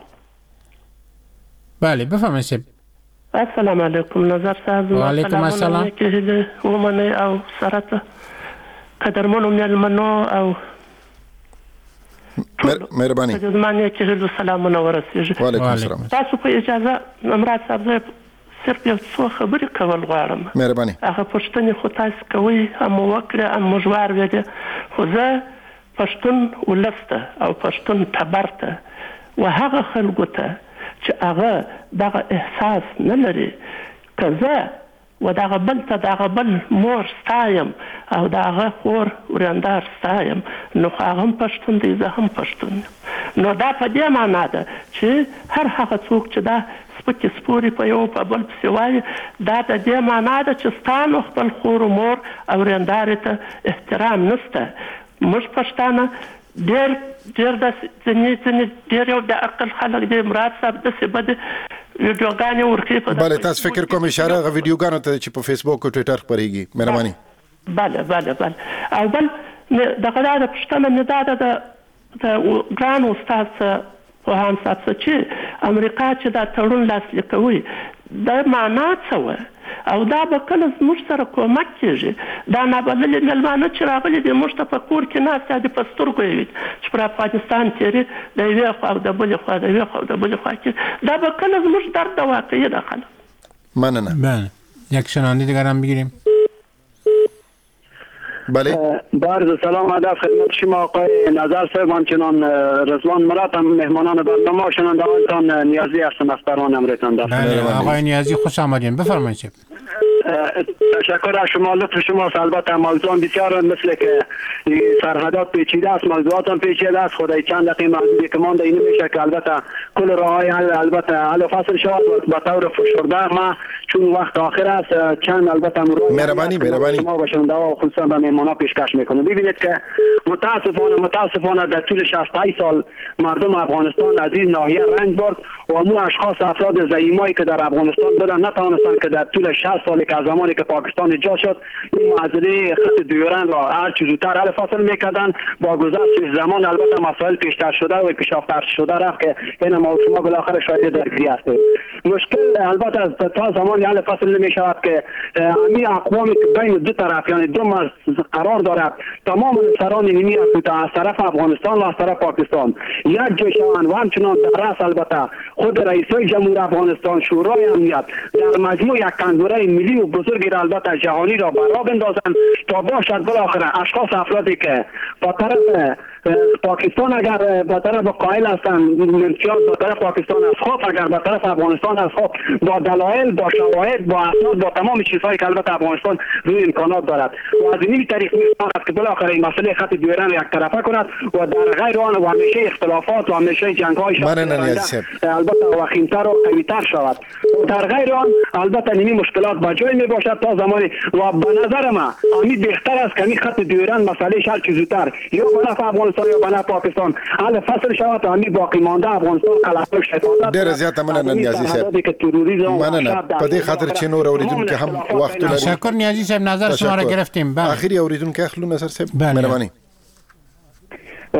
[SPEAKER 6] بله بفرمایید صاحب
[SPEAKER 11] السلام علیکم نظر صاحب
[SPEAKER 6] و علیکم السلام
[SPEAKER 11] که ومنه او سرت قدرمنو میلمنو او
[SPEAKER 5] مهرباني
[SPEAKER 11] زمانه چې له سلامونه ورسېږي
[SPEAKER 5] وعلیکم السلام
[SPEAKER 11] تاسو په اجازه مراد صاحب صرف یو څو خبرې کول غواړم
[SPEAKER 5] مهرباني
[SPEAKER 11] هغه پښتنې خو تاسو کوي هم وکړه هم مجوار وي خو زه پښتون ولسته او پښتون تبرته و هغه خلکو ته چې هغه دغه احساس نه لري که زه و دغه بل ته دغه بل مور ستایم او دغه خور ورندار ستایم نو هغه هم پښتون دی زه هم پښتون نو دا په دې معنا ده چې هر هغه څوک چې دا سپکې سپورې په یو په بل پسې وایي دا د دې معنا ده چې ستا نو خپل خور و مور او ورندارې ته احترام نشته موږ پښتانه ډېر ډېر داسې ځینې ځینې ډېر یو د عقل خلک دی مراد صاحب داسې بد ویډیوګانې ورکوي په
[SPEAKER 5] بله تاسو فکر کوم اشاره هغه ویډیوګانو ته چې په فیسبوک او ټویټر خپرېږي مهرباني
[SPEAKER 11] بله بله بله او بل دغه دا د پوښتنه مې دا ده د ګران استاد څه پوهاند صاحب څه چې امریکا چې دا تړون لاسلیک کوي دا معنا څه وه او دا به کله زموږ سره کومک کېږي دا نابللي مېلمانه چې راغلي دي موږ ته په کور کې ناست یا د په سترګو یې وي چې پر افغانستان تېري د یوې خوا او د بلې خوا د یوې خوا او د بلې خوا کې دا به کله زموږ درد د واقعي ده خلک
[SPEAKER 5] مننه
[SPEAKER 6] بله یک شنونده دیگر هم بگیریم
[SPEAKER 5] بله
[SPEAKER 10] بارز سلام ادب خدمت شما آقای نظر صاحب همچنان رضوان مراد هم مهمانان برنامه شنوندگانتان نیازی هستم از پروان امریتان دارم.
[SPEAKER 6] بله آقای نیازی خوش آمدین بفرمایید.
[SPEAKER 10] تشکر از شما لطف شما البته موضوع بسیار مثل که سرحدات پیچیده است موضوعات هم پیچیده است خدای چند دقیقه موضوعی که مانده این میشه که البته کل راهای البته حل فصل شد با طور فشرده ما چون وقت آخر است چند البته
[SPEAKER 5] مهربانی مهربانی
[SPEAKER 10] ما باشون دوا خصوصا به مهمانا پیشکش میکنه. ببینید که متاسفانه متاسفانه در طول شصت و هشت سال مردم افغانستان از این ناحیه رنج برد و مو اشخاص افراد زعیمایی که در افغانستان بودن نتوانستند که در طول شصت سالی که از زمانی که پاکستان ایجاد شد این معادله خط دیورند را هر چه زودتر حل فصل میکردن. با گذشت زمان البته مسائل پیشتر شده و پیشرفته شده رفت که این ما شما بالاخره شاهد درگیری هستیم. مشکل البته تا زمانی حل فصل نمیشود که همین اقوامی که بین دو طرف یعنی دو مرز قرار دارد تمام سران نیمی از طرف افغانستان و از طرف پاکستان یک جای شوند و همچنان در رأس البته خود رئیس جمهور افغانستان شورای امنیت در مجموع یک کنگره ملی و بزرگی را البته جهانی را برا بندازند تا باشد بالاخره اشخاص افرادی که با طرف پاکستان اگر با طرف قائل هستند امتیاز با طرف پاکستان از خواب اگر با طرف افغانستان از خواب با دلایل با شواهد با اسناد با تمام چیزهایی که البته افغانستان روی امکانات دارد و از این طریق می‌تواند که بالاخره این مسئله خط دیورند یک طرفه کند و در غیر آن و همیشه اختلافات و همیشه جنگ‌های البته وخیم‌تر و قوی‌تر شود. در غیر آن البته نمی مشکلات با جای می باشد تا زمانی و به نظر من امید بهتر است که این خط دیورند مسئله شهر چه زودتر یا به نفع افغانستان یا به نفع پاکستان حل فصل شود تا همین باقی مانده افغانستان قلمرو شفافیت
[SPEAKER 5] ډیر زیاته مننه نیازی صاحب مننه په دې خاطر چې نور اوریدونکو هم وخت لري.
[SPEAKER 6] تشکر نیازی صاحب نظر شما را گرفتیم.
[SPEAKER 5] اخیری اوریدونکو اخلو نظر صاحب مهرباني.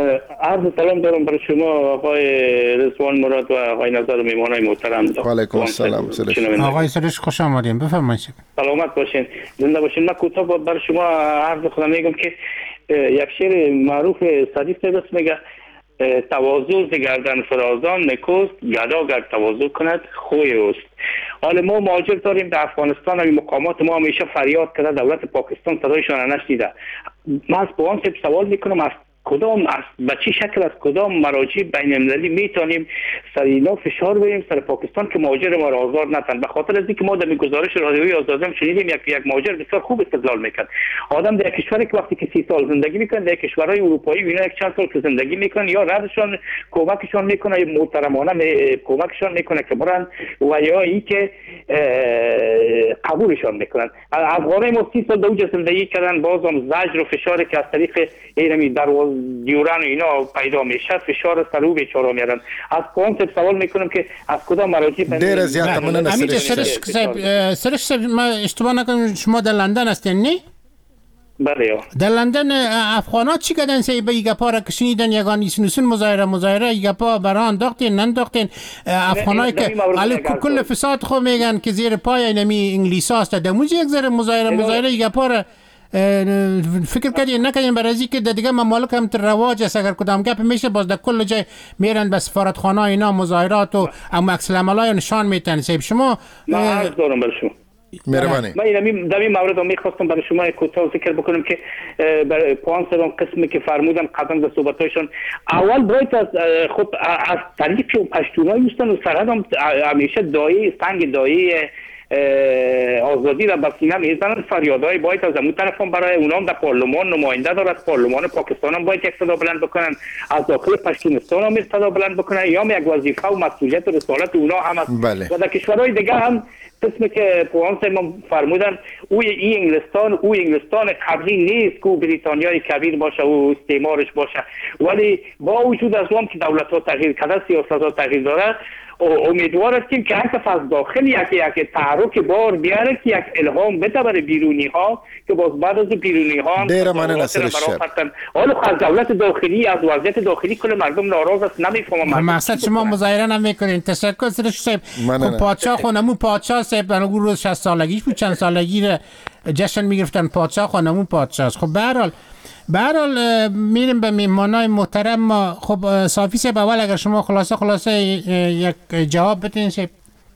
[SPEAKER 12] عرض سلام دارم برای شما آقای رضوان مراد و آقای نظر میمانای محترم.
[SPEAKER 5] و علیکم السلام.
[SPEAKER 6] آقای سرش خوش آمدین، بفرمایید.
[SPEAKER 12] سلامت باشین، زنده باشین. من کوتاه برای شما عرض خودم میگم که یک شعر معروف صدیق صاحب میگه تواضع ز گردن فرازان نکوست، گدا گر تواضع کند خوی اوست. حالا ما مهاجر داریم در افغانستان، این مقامات ما همیشه فریاد کرده دولت پاکستان صدایشان نشنیده. من از بوان صاحب سوال میکنم از کدام از به چه شکل از کدام مراجع بین المللی میتونیم سر اینا فشار بیاریم سر پاکستان که مهاجر ما را آزار نتن؟ به خاطر از اینکه ما در گزارش رادیویی آزادی شنیدیم یک یک مهاجر بسیار خوب استدلال میکنه. آدم در کشوری که وقتی که سی سال زندگی میکنه در کشورهای اروپایی اینا یک چند سال که زندگی میکنه یا ردشون کمکشون میکنه محترمانه کمکشون میکنه که برن و یا این که قبولشون میکنن. افغانای ما سی سال در اونجا زندگی کردن، بازم زجر و فشاری که از طریق ایرمی در دیوران اینا پیدا میشه فشار سر او بیچاره میارن. از کانسپت سوال میکنم که از کدام مراجع
[SPEAKER 5] دیر از زیاد مننه
[SPEAKER 6] سرش سرش سرش ما اشتباه نکنم شما در لندن هستین نه؟
[SPEAKER 12] بله.
[SPEAKER 6] در لندن افغانات چی کردن سی به گپا را کشیدن یگان ایسنوسن مظاهره مظاهره گپا بران داختین ننداختین افغانایی که علی کل فساد خو میگن که زیر پای نمی انگلیس هست دموز یک ذره مظاهره مظاهره گپا را فکر کردین نکنین برای که دیگه ممالک هم تر رواج است اگر کدام گپ میشه باز در کل جای میرن به سفارتخانه اینا مظاهرات و ام عکس العملای نشان میتن. سیب شما
[SPEAKER 12] من عرض دارم برای شما
[SPEAKER 5] مهربانی.
[SPEAKER 12] من این در این مورد هم میخواستم برای شما کوتاه ذکر بکنم که برای پوان سران قسمی که فرمودن قدم در صحبتایشان اول باید از خب از طریق پشتونایی هستن و سرحد هم همیشه دایی سنگ دایی آزادی را بسینه میزنن. فریادهای باید از امون طرف هم برای اونام در پارلمان نماینده دارد، پارلمان پاکستان هم باید یک صدا بلند بکنن، از داخل پشتونستان هم صدا بلند بکنن یا یک وظیفه و مسئولیت و رسالت اونا هم است.
[SPEAKER 5] بله.
[SPEAKER 12] و در کشورهای دیگه هم قسمی که پوان صاحب فرمودن او این انگلستان او انگلستان قبلی نیست که بریتانیای کبیر باشه و استعمارش باشه، ولی با وجود از اون که دولت ها تغییر کرده سیاست ها تغییر داره امیدوار هستیم که هر کس از داخل یک یک تحرک بار بیاره که یک الهام بده برای بیرونی ها که باز بعد از بیرونی ها
[SPEAKER 5] دیر من نصر شب
[SPEAKER 12] حالا از دولت داخلی از وضعیت داخلی کل مردم ناراض است. نمیفهمم
[SPEAKER 6] مقصد شما مظاهره نمیکنین. تشکر سرش صاحب. خب پادشاه خونمو پادشاه صاحب در روز شصت سالگیش بود چند سالگی را جشن میگرفتن پادشاه خونمو پادشاه. خب به هر حال به هر حال میریم به میهمانای محترم ما. خب صافی صاحب اول اگر شما خلاصه خلاصه یک جواب بدین صاحب.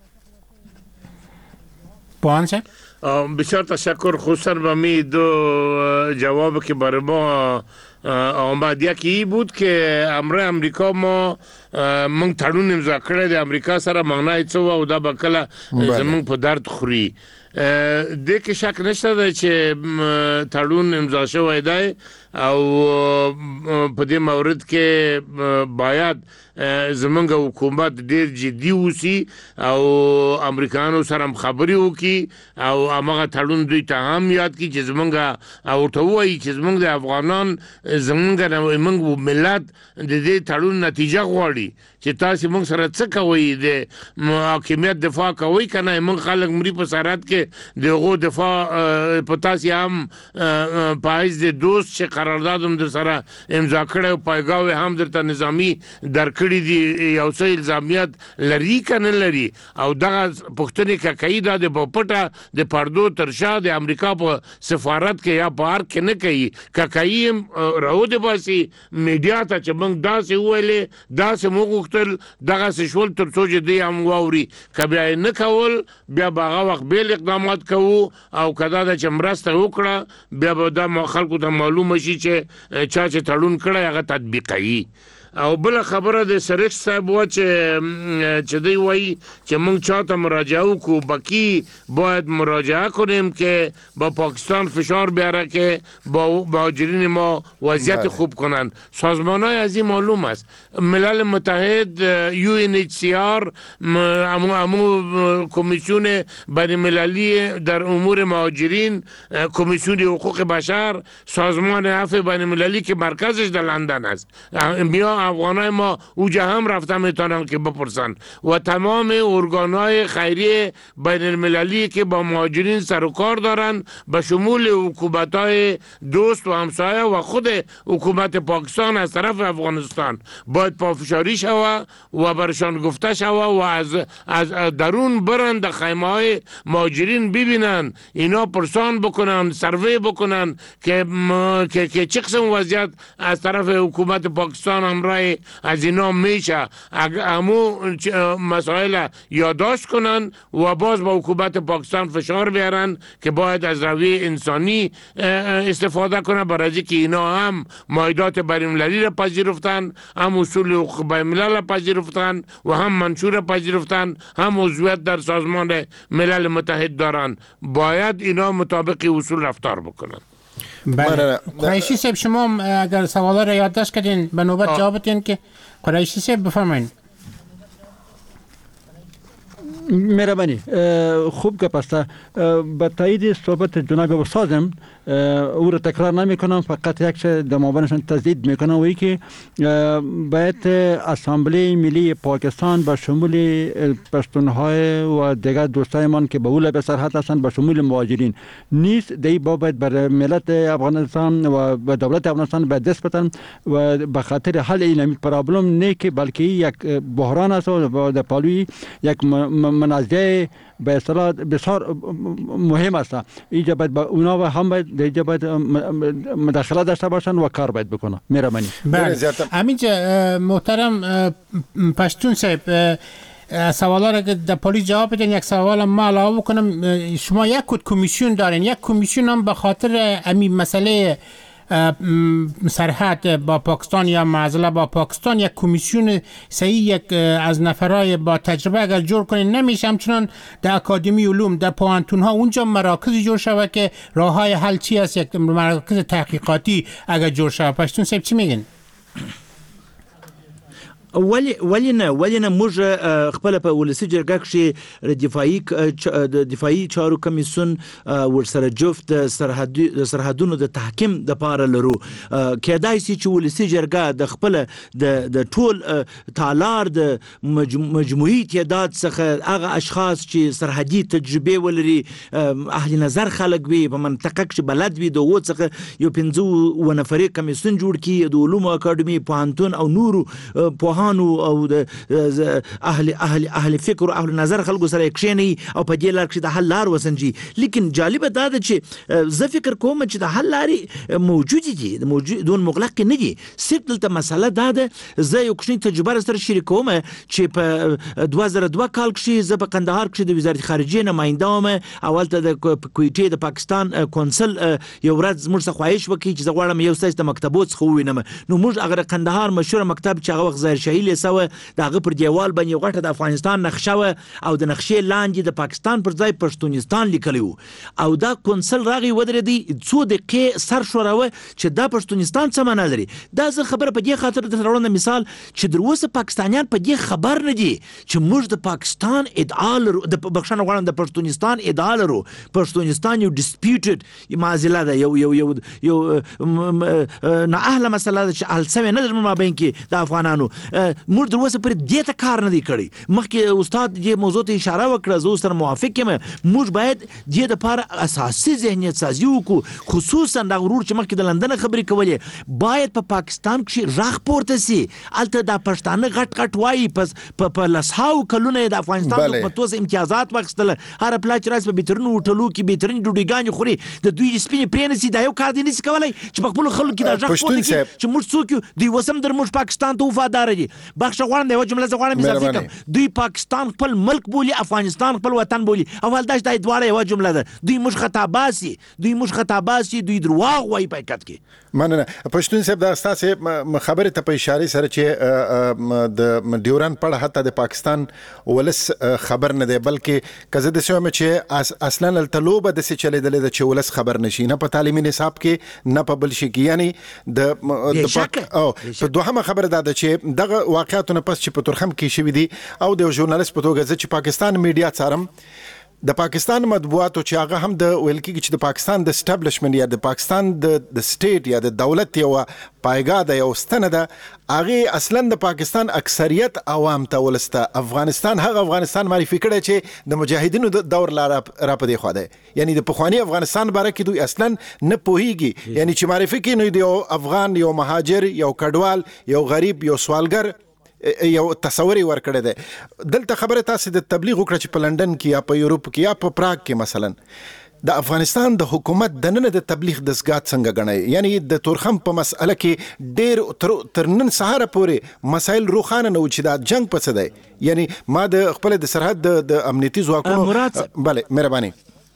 [SPEAKER 6] پوان صاحب
[SPEAKER 8] بسیار تشکر. خصوصا به می دو جواب که برای ما آمد، یکی بود که امر امریکا ما من تړون امضا کړی د امریکا سره معنی څه او دا به کله زمونږ په درد خوري. د کې شک نشته دی چې تړون امضا شوی دی او په دې مورد کې باید زمونږ حکومت ډیر جدي اوسي او امریکایانو سره خبرې وکړي او هغه تړون دوی ته هم یاد کړي چې زمونږ او ته وایي چې زمونږ د افغانان زمونږ زمونږ ملت د دې تړون نتیجه غواړي چې تاسو موږ سره څه کوي د حاکمیت دفاع کوي کنه موږ خلک مری په سرحد کې دغه دفاع په تاسو هم پایز د دوست چې قرارداد هم در سره امضا کړو پایګاوي هم درته نظامی درکړي دي یو څه الزامیت لري کنه لري او دغه پښتني کاکای د پټه د پردو ترشا د امریکا په سفارت کې یا بار کې نه کوي کاکای راو د باسي میډیا ته چې موږ داسې ویلې داسې موږ دغه شول تر څو چې دی هم واوري کبه نه کول بیا باغه وخت بیل اقدامات کوو او کدا د چمرسته وکړه بیا به د خلکو ته معلومه شي چې چا چې تړون کړی هغه تطبیقي. او بل خبره د سرش صاحب و چې چې دی وایي چې موږ چاته مراجعه وکړو بکی باید مراجعه کنیم که با پاکستان فشار بیاره که با مهاجرین ما وضعیت خوب کنن. سازمان‌های از این معلوم است. ملل متحد یو ان اچ سی آر امو کمیسیون بین المللی در امور مهاجرین، کمیسیون حقوق بشر، سازمان عفو بین المللی که مرکزش در لندن است، بیا افغانای ما اوجا هم رفته میتونن که بپرسن و تمام ارگانهای خیریه بین المللی که با مهاجرین سر و کار دارن به شمول حکومت‌های دوست و همسایه و خود حکومت پاکستان از طرف افغانستان باید پافشاری شوه و برشان گفته شوه و از از درون برند خیمه‌های مهاجرین ببینن، اینا پرسان بکنن، سروی بکنن که که که چه قسم وضعیت از طرف حکومت پاکستان همراه از اینا میشه، امو مسائل یادداشت کنن و باز با حکومت پاکستان فشار بیارن که باید از رویه انسانی استفاده کنه، برای اینکه اینا هم معاهدات بین‌المللی را پذیرفتن، هم اصول حقوق بین‌الملل را پذیرفتن و هم منشور را پذیرفتن، هم عضویت در سازمان ملل متحد دارن، باید اینا مطابق اصول رفتار بکنن.
[SPEAKER 6] بله قریشی صاحب شما اگر سوالا را یادداشت کردین به نوبت جواب بدین که قریشی صاحب بفرمایید.
[SPEAKER 9] مهربانی خوب گپ است. به تایید صحبت جناب استادم او را تکرار نمی کنم، فقط یک چیز در مابینشان تزدید می کنم و ای که باید اسامبله ملی پاکستان به شمول پشتونهای و دیگر دوستایمان که به اول به سرحد هستند به شمول مهاجرین نیست دی بابت بر ملت افغانستان و به دولت افغانستان به دست بدن و به خاطر حل این پرابلم نه که بلکه یک بحران است و در پالوی یک منازعه به اصطلاح بسیار مهم است. اینجا باید با اونا و هم باید اینجا باید مداخله داشته باشن و کار باید بکنن. مهربانی.
[SPEAKER 6] بله همینجا محترم پشتون صاحب سوالا را که در پلیس جواب بدین، یک سوال ما علاوه بکنم. شما یک کمیسیون دارین، یک کمیسیون هم به خاطر همین مسئله سرحد با پاکستان یا معضله با پاکستان یک کمیسیون صحیح یک از نفرای با تجربه اگر جور کنین نمیشه، همچنان در اکادمی علوم در پوهنتون ها اونجا مراکزی جور شود که راه های حل چی است، یک مراکز تحقیقاتی اگر جور شود. پشتون صاحب چی میگن؟
[SPEAKER 7] ولی ولی نه ولی نه موږ خپل په ولسی جرګه کې دفاعي د دفاعي چارو کمیسیون ورسره جفت سرحد سرحدونو د تحکیم د پاره لرو. کېدای شي چې ولسی جرګه د خپل د د ټول تالار د مجموعي تعداد څخه هغه اشخاص چې سرحدي تجربه ولري، اهل نظر خلک وي، په منطقه کې بلد وي، دوه څخه یو پنځه و نفرې کمیسیون جوړ کړي د علوم اکاډمي پوهنتون او نورو په او د اهل اهل اهل فکر او اهل نظر خلکو سره کښینی او په دې لار کې د حل لار وسنجي. لیکن جالب دا ده چې زه فکر کوم چې د حل لارې موجود دي، د موجود دون مغلق نه دي. صرف دلته مسله دا ده، زه یو کوچنی تجربه سره شریکوم چې په دوه زره دوه کال کې زه په قندهار کې د وزارت خارجه نماینده وم. اول ته د کویټې د پاکستان کونسل یو ورځ موږ څخه خواهش وکړي چې زه غواړم یو څه د مکتبو څخه ووینم. نو موږ هغه قندهار مشهور مکتب چې هغه وخت ظاهر شاهي لیسه دغه پر دیوال باندې غټه د افغانستان نقشه و او د نقشې لاندې د پاکستان پر ځای پښتونستان لیکلی و او دا کونسل راغی ودرېدی څو دقیقې سر شوروه چې دا پښتونستان څه معنا لري. دا زه خبره په دې خاطر درته راوړم مثال چې در اوسه پاکستانیان په دې خبر نه دي چې موږ د پاکستان ادعا لرو، د بخښنه غواړم د پښتونستان ادعا لرو. پښتونستان یو ډیسپیوټډ معضله ده، یو یو یو یو نه اهله مسله ده چې حل سوې نه ده مابین کې د افغانانو. موږ در اوسه پر دې ته کار نه دی کړی. مخکې استاد دې موضوع ته اشاره وکړه، زه سره موافق یم. موږ باید دې دپاره اساسي ذهنیت سازي وکړو، خصوصا دا غرور چې مخکې د لندن خبرې کولې باید په پاکستان کې راغ پورته سي. هلته دا پښتانه غټ غټ وایي په لسهاو کلونه د افغانستان حکومت اوس امتیازات واخیستل. هر پلا چې راسي په بهترینو هوټلو کې بهترین ډوډۍ خوري، د دوی سپینې پرې نسي. دا یو کار دی نسي کولی چې په خپلو خلکو کې دا غږ پورته کړي چې موږ څوک یو. دوی اوس هم در موږ پاکستان ته وفاداره دي. بخښه غواړم د یوه جمله زه غواړم اضافه کړم. دوی پاکستان خپل ملک بولي، افغانستان خپل وطن بولي. اول دا چې دواړه یوه جمله ده. دوی موږ خطا باسي، دوی موږ خطا باسي، دوی درواغ وایي په حقیقت کې.
[SPEAKER 5] مننه. پښتون صاحب دا ستاسې خبرې ته په اشاره سره چې د ډیورن په اړه حتی د پاکستان ولس خبر نه دی، بلکې که زه داسې وایم چې اصلا هلته لوبه داسې چلېدلې ده چې ولس خبر نشي، نه په تعلیمي نصاب کې نه په بل شي کې. یعنې د دوهمه خبره دا ده چې دغه واقعاتونه پس چې په تورخم کې شوي دي او د یو ژورنالست په توګه زه چې پاکستان میډیا څارم، د پاکستان مطبوعاتو چې هغه هم د ویل کېږي چې د پاکستان د اسټابلیشمنت یا د پاکستان د د سټیټ یا د دولت یو پایګاه ده، یو ستنه ده، هغه اصلا د پاکستان اکثریت عوام ته ولسته افغانستان هغه افغانستان معرفي کړي چې د مجاهدینو د دور لا را پدې خو ده، یعنی د پخوانی افغانستان باره کې دوی اصلا نه پوهیږي، یعنی چې معرفي کړي نو د افغان یو مهاجر یو کډوال یو غریب یو سوالګر یو تصور ورکړی دی. دلته خبره تاسو د تبلیغ وکړه چې په لندن کې یا په یورپ کې یا په پراګ کې مثلا د افغانستان د حکومت د نن د تبلیغ دستګاه څنګه غنئ؟ یعنی د تورخم په مسأله کې ډېر تر نن سهار پورې مسایل روخانه نه و چې دا جنگ پڅ دی. یعنی ما د خپل د سرحد د امنیتي ځواکونو
[SPEAKER 7] مراد
[SPEAKER 5] بله مهرباني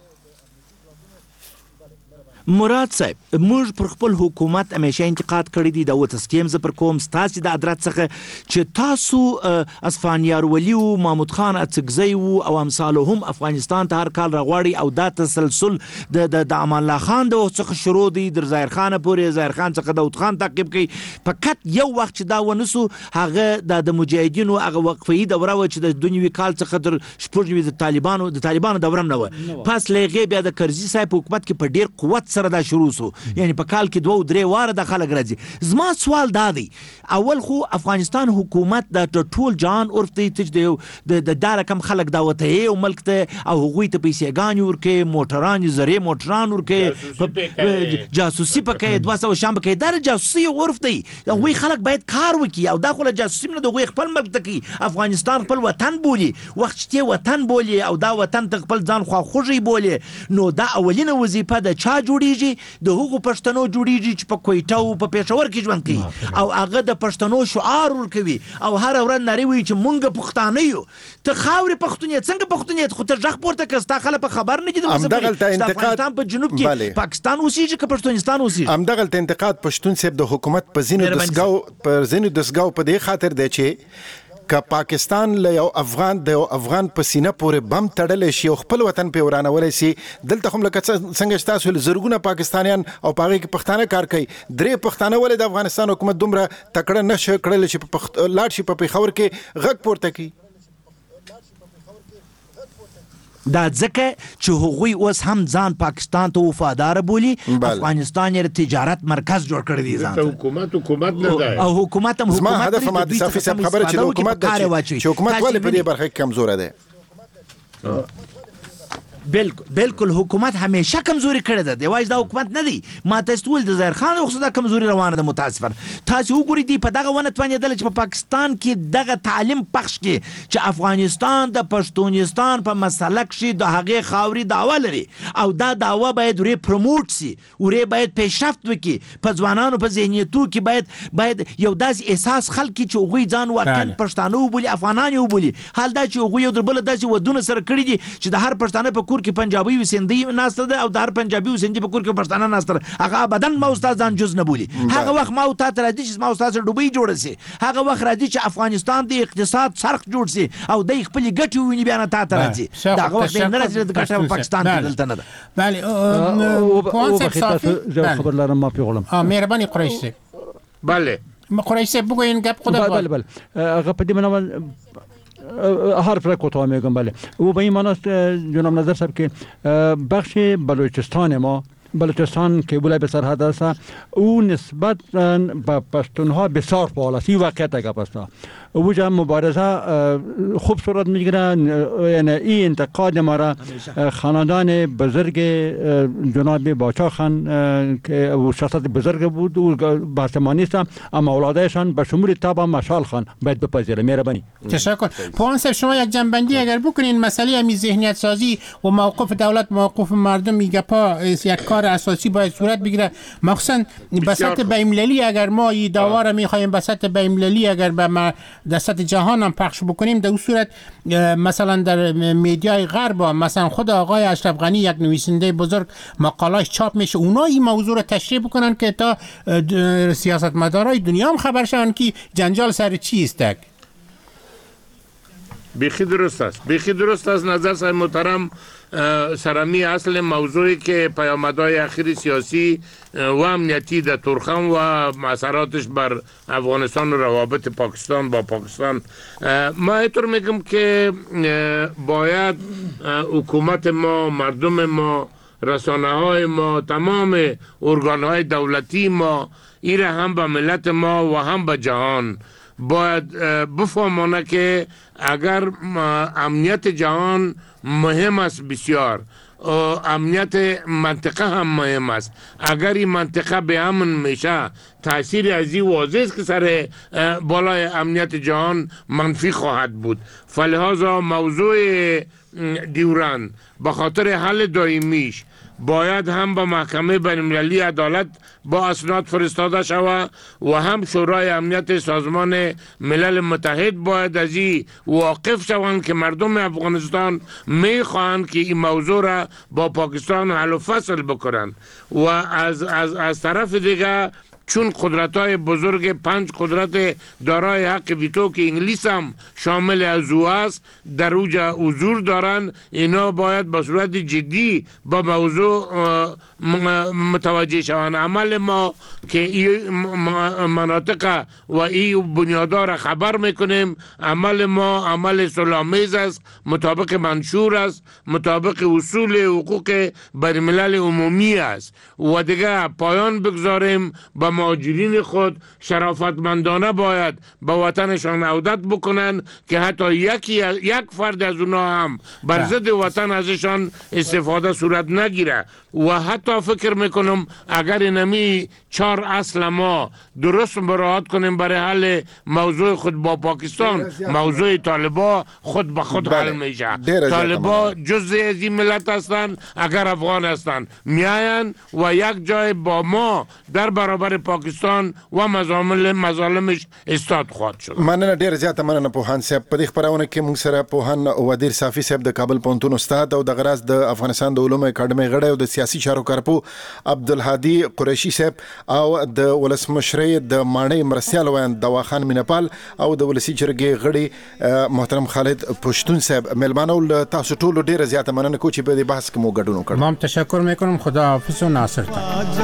[SPEAKER 7] مراد صاحب موږ پر خپل حکومت همیشه انتقاد کړی دی دا و تسکیم ز پر کوم ستاسو د ادرت څخه چې تاسو اسفانیار ولی او محمود خان اڅګزی او امثاله هم افغانستان ته هر کال راغواړي او دا تسلسل د د امان الله خان د څخه شروع دی در ظاهر خان پورې ظاهر خان څخه داود خان تعقیب کوي. فقط یو وخت چې دا ونسو هغه د مجاهدینو هغه وقفي دوره و چې د دنیوي کال څخه تر شپږ د طالبانو د طالبانو دوره نه و. پس لغه بیا د کرزي صاحب حکومت کې په ډیر قوت سره دا شروع سو، یعنی په کال کې دوه درې واره د خلک راځي. زما سوال دا دی اول خو افغانستان حکومت د ټول جهان عرف دی چې د د رقم خلک دا وته او ملک ته او هغوی ته پیسې غانې ورکې موټران زری موټران ورکې جاسوسي پکې دوه سوه شام پکې دا جاسوسي عرف دی. هغوی خلک باید کار وکړي او دا خو له جاسوسي نه د هغوی خپل ملک ته کوي. افغانستان خپل وطن بولي، وخت چې وطن بولي او دا وطن ته خپل ځان خواخوږي بولي، نو دا اولینه وظیفه د چا جوړیږي؟ د هغو پښتنو جوړیږي چې په کویټه او په پېښور کې ژوند کوي او هغه د پښتنو شعار ورکوي او هر ورځ نارې وایي چې مونږ پښتانه یو. ته خاورې پښتون یې څنګه پښتون یې خو ته غږ پورته کړه ستا خلک په خبر نه دي د افغانستان په جنوب کې پاکستان اوسېږي که پښتونستان اوسېږي.
[SPEAKER 5] همدغلته انتقاد پښتون صاحب د حکومت په ځینو دستګاو په ځینو دستګاو په دې خاطر دی چې که پاکستان له یو افغان د یو افغان په سینه پورې بم تړلی شي او خپل وطن په ورانولی شي، دلته هم لکه څنګه چې تاسو زرګونه پاکستانیان او په هغې کې پښتانه کار کوي، درې پښتانه ولې د افغانستان حکومت دومره تکړه نشه کړلی چې په لاړ شي په پېښور کې غږ پورته کړي؟
[SPEAKER 7] دا ځکه چې هغوی اوس هم ځان پاکستان ته وفادار بولي. افغانستان یې تجارت مرکز جوړ کړی دی ځان
[SPEAKER 8] حکومت حکومت نه دی او
[SPEAKER 7] حکومت هم
[SPEAKER 5] زما هدف هم د صافي صاحب خبره چې حکومت چې حکومت ولې په دې برخه کې کمزوره دی.
[SPEAKER 7] بالکل بالکل حکومت همیشه کمزوري کړی ده، دی وایي دا حکومت نه دی. ما تاسو ول د ظاهر خان خو دا کمزوري روانه ده متاسفانه. تاسو وګورئ دی په دغه ونه توانېدل چې په پاکستان کې دغه تعلیم پخش کې چې افغانستان د پښتونستان په مسله کې د هغې خاوري دعوه لري او دا دعوه باید ورې پروموټ سي، ورې باید پیشرفت وکړي په ځوانانو په ذهنیتو کې باید باید یو داسې احساس خلک چې هغوی ځان واقعا پښتانه وبولي افغانان یې وبولي. حال دا چې هغوی یو در بله داسې ودونه سره کړي دي چې د هر پښتانه په کور کې پنجابي وسندي ناسته ده او د هر پنجابي وسندي په کور کې پښتانه ناسته ده، هغه ابدا ما استاد ځان جز نه بولي. هغه وخت ما او تا ته راځي چې ما استاد سره ډوبۍ جوړه سي، هغه وخت راځي چې افغانستان د اقتصاد سرخ جوړ سي او د خپل ګټې ویني بیا نه تا ته راځي. دا هغه وخت نه راځي د ګټه پاکستان کې دلته نه ده.
[SPEAKER 6] بله پوانسه صافي
[SPEAKER 9] خبر لرم ما پیغلم
[SPEAKER 6] مهرباني قریش صاحب.
[SPEAKER 8] بله
[SPEAKER 6] قریش صاحب بگوین گپ خدا
[SPEAKER 9] بله بله هغه په دې منول حرف را کوتاه میگم. بله او به این معناست جناب نظر صاحب که بخش بلوچستان ما بلوچستان که بوله به سرحد است او نسبت به پشتونها بسیار فعال است. این واقعیت اگر پستا اوجا مبارزه خوب صورت میگیره. یعنی این انتقاد ما را خاندان بزرگ جناب باچا خان که او شخصیت بزرگ بود او بحثمانی است، اما اولادایشان به شمول تابا مشال خان باید بپذیره. مهربانی.
[SPEAKER 6] تشکر. پوان صاحب شما یک جنبندی اگر بکنین مسئله امی ذهنیت سازی و موقف دولت موقف مردم میگه پا یک کار اساسی باید صورت بگیره، مخصوصا به سطح بین‌المللی. اگر ما این دعوا را میخوایم به سطح بین‌المللی اگر به در سطح جهان هم پخش بکنیم، در اون صورت مثلا در میدیای غرب مثلا خود آقای اشرف غنی یک نویسنده بزرگ مقالاش چاپ میشه، اونا این موضوع رو تشریح بکنن که تا سیاستمدارای دنیا هم خبر شون که جنجال سر چی است.
[SPEAKER 8] بیخی درست است بیخی درست است نظر صاحب محترم سرمی اصل موضوعی که پیامدهای اخیر سیاسی و امنیتی در ترخم و اثراتش بر افغانستان و روابط پاکستان با پاکستان، ما اینطور میگم که باید حکومت ما، مردم ما، رسانه های ما، تمام ارگان های دولتی ما ایره هم به ملت ما و هم به جهان باید بفهمانه که اگر امنیت جهان مهم است بسیار، امنیت منطقه هم مهم است. اگر این منطقه به امن میشه تاثیر از این واضح است که سر بالای امنیت جهان منفی خواهد بود. فلهذا موضوع دیوران به خاطر حل دائمیش باید هم به محکمه بین‌المللی عدالت با اسناد فرستاده شود و هم شورای امنیت سازمان ملل متحد باید از این واقف شوند که مردم افغانستان میخواهند که این موضوع را با پاکستان حل و فصل بکنند و از, از, از طرف دیگه چون قدرت های بزرگ پنج قدرت دارای حق ویتو که انگلیس هم شامل از او است در اوجا حضور دارن، اینا باید به صورت جدی با موضوع متوجه شوند. عمل ما که این مناطق و این بنیادها را خبر میکنیم، عمل ما عمل صلح‌آمیز است، مطابق منشور است، مطابق اصول حقوق بین‌الملل عمومی است و دیگه پایان بگذاریم با مهاجرین خود شرافتمندانه باید به وطنشان عودت بکنن که حتی یکی یک فرد از اونها هم بر ضد وطن ازشان استفاده صورت نگیره. و حتی فکر میکنم اگر اینمی چهار اصل ما درست مراعات کنیم برای حل موضوع خود با پاکستان، موضوع طالبا خود به خود حل میشه. طالبا جزء از این ملت هستند، اگر افغان هستند میاین و یک جای با ما در برابر پاکستان و مظالم مظالمش استاد خواهد شد.
[SPEAKER 5] مننه ډیر زیاته مننه پوهان صاحب. په دې خبرونه کې موږ سره پوهان ودیر صافي صاحب د کابل پوهنتون استاد او د غراز د افغانستان د علومو اکاډمي غړی او د سیاسي چارو کارپو عبدالهادي قریشي صاحب او د ولسمشرۍ د ماڼۍ مرستیال ویاند دواخان مینپال او د ولسی جرګې غړي محترم خالد پښتون صاحب. ملمانو تاسو ټول ډیر زیاته مننه کوم چې په دې بحث کې مو ګډون وکړ.
[SPEAKER 6] ما تشکر میکنم. خدا حافظ و ناصر تا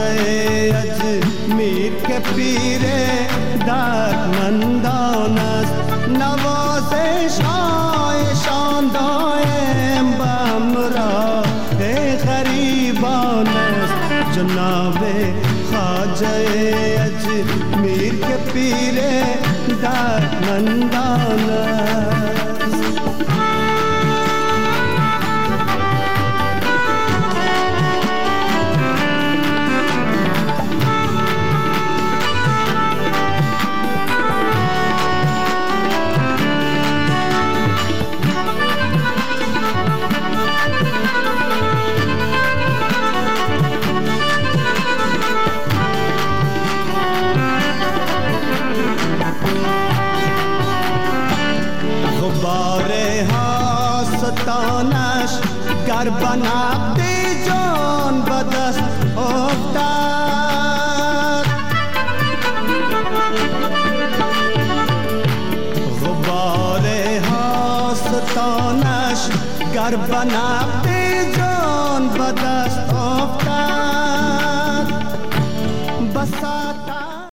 [SPEAKER 13] میر کے پیرے دردمندان است، نوازش های شاندایم بمراه غریبان است. جناب خواجه اجمیر کے پیرے دردمندان است. گر بنابدی جان بدست افتاد، غبار هاستانش گر بنابدی جان بدست افتاد. بسا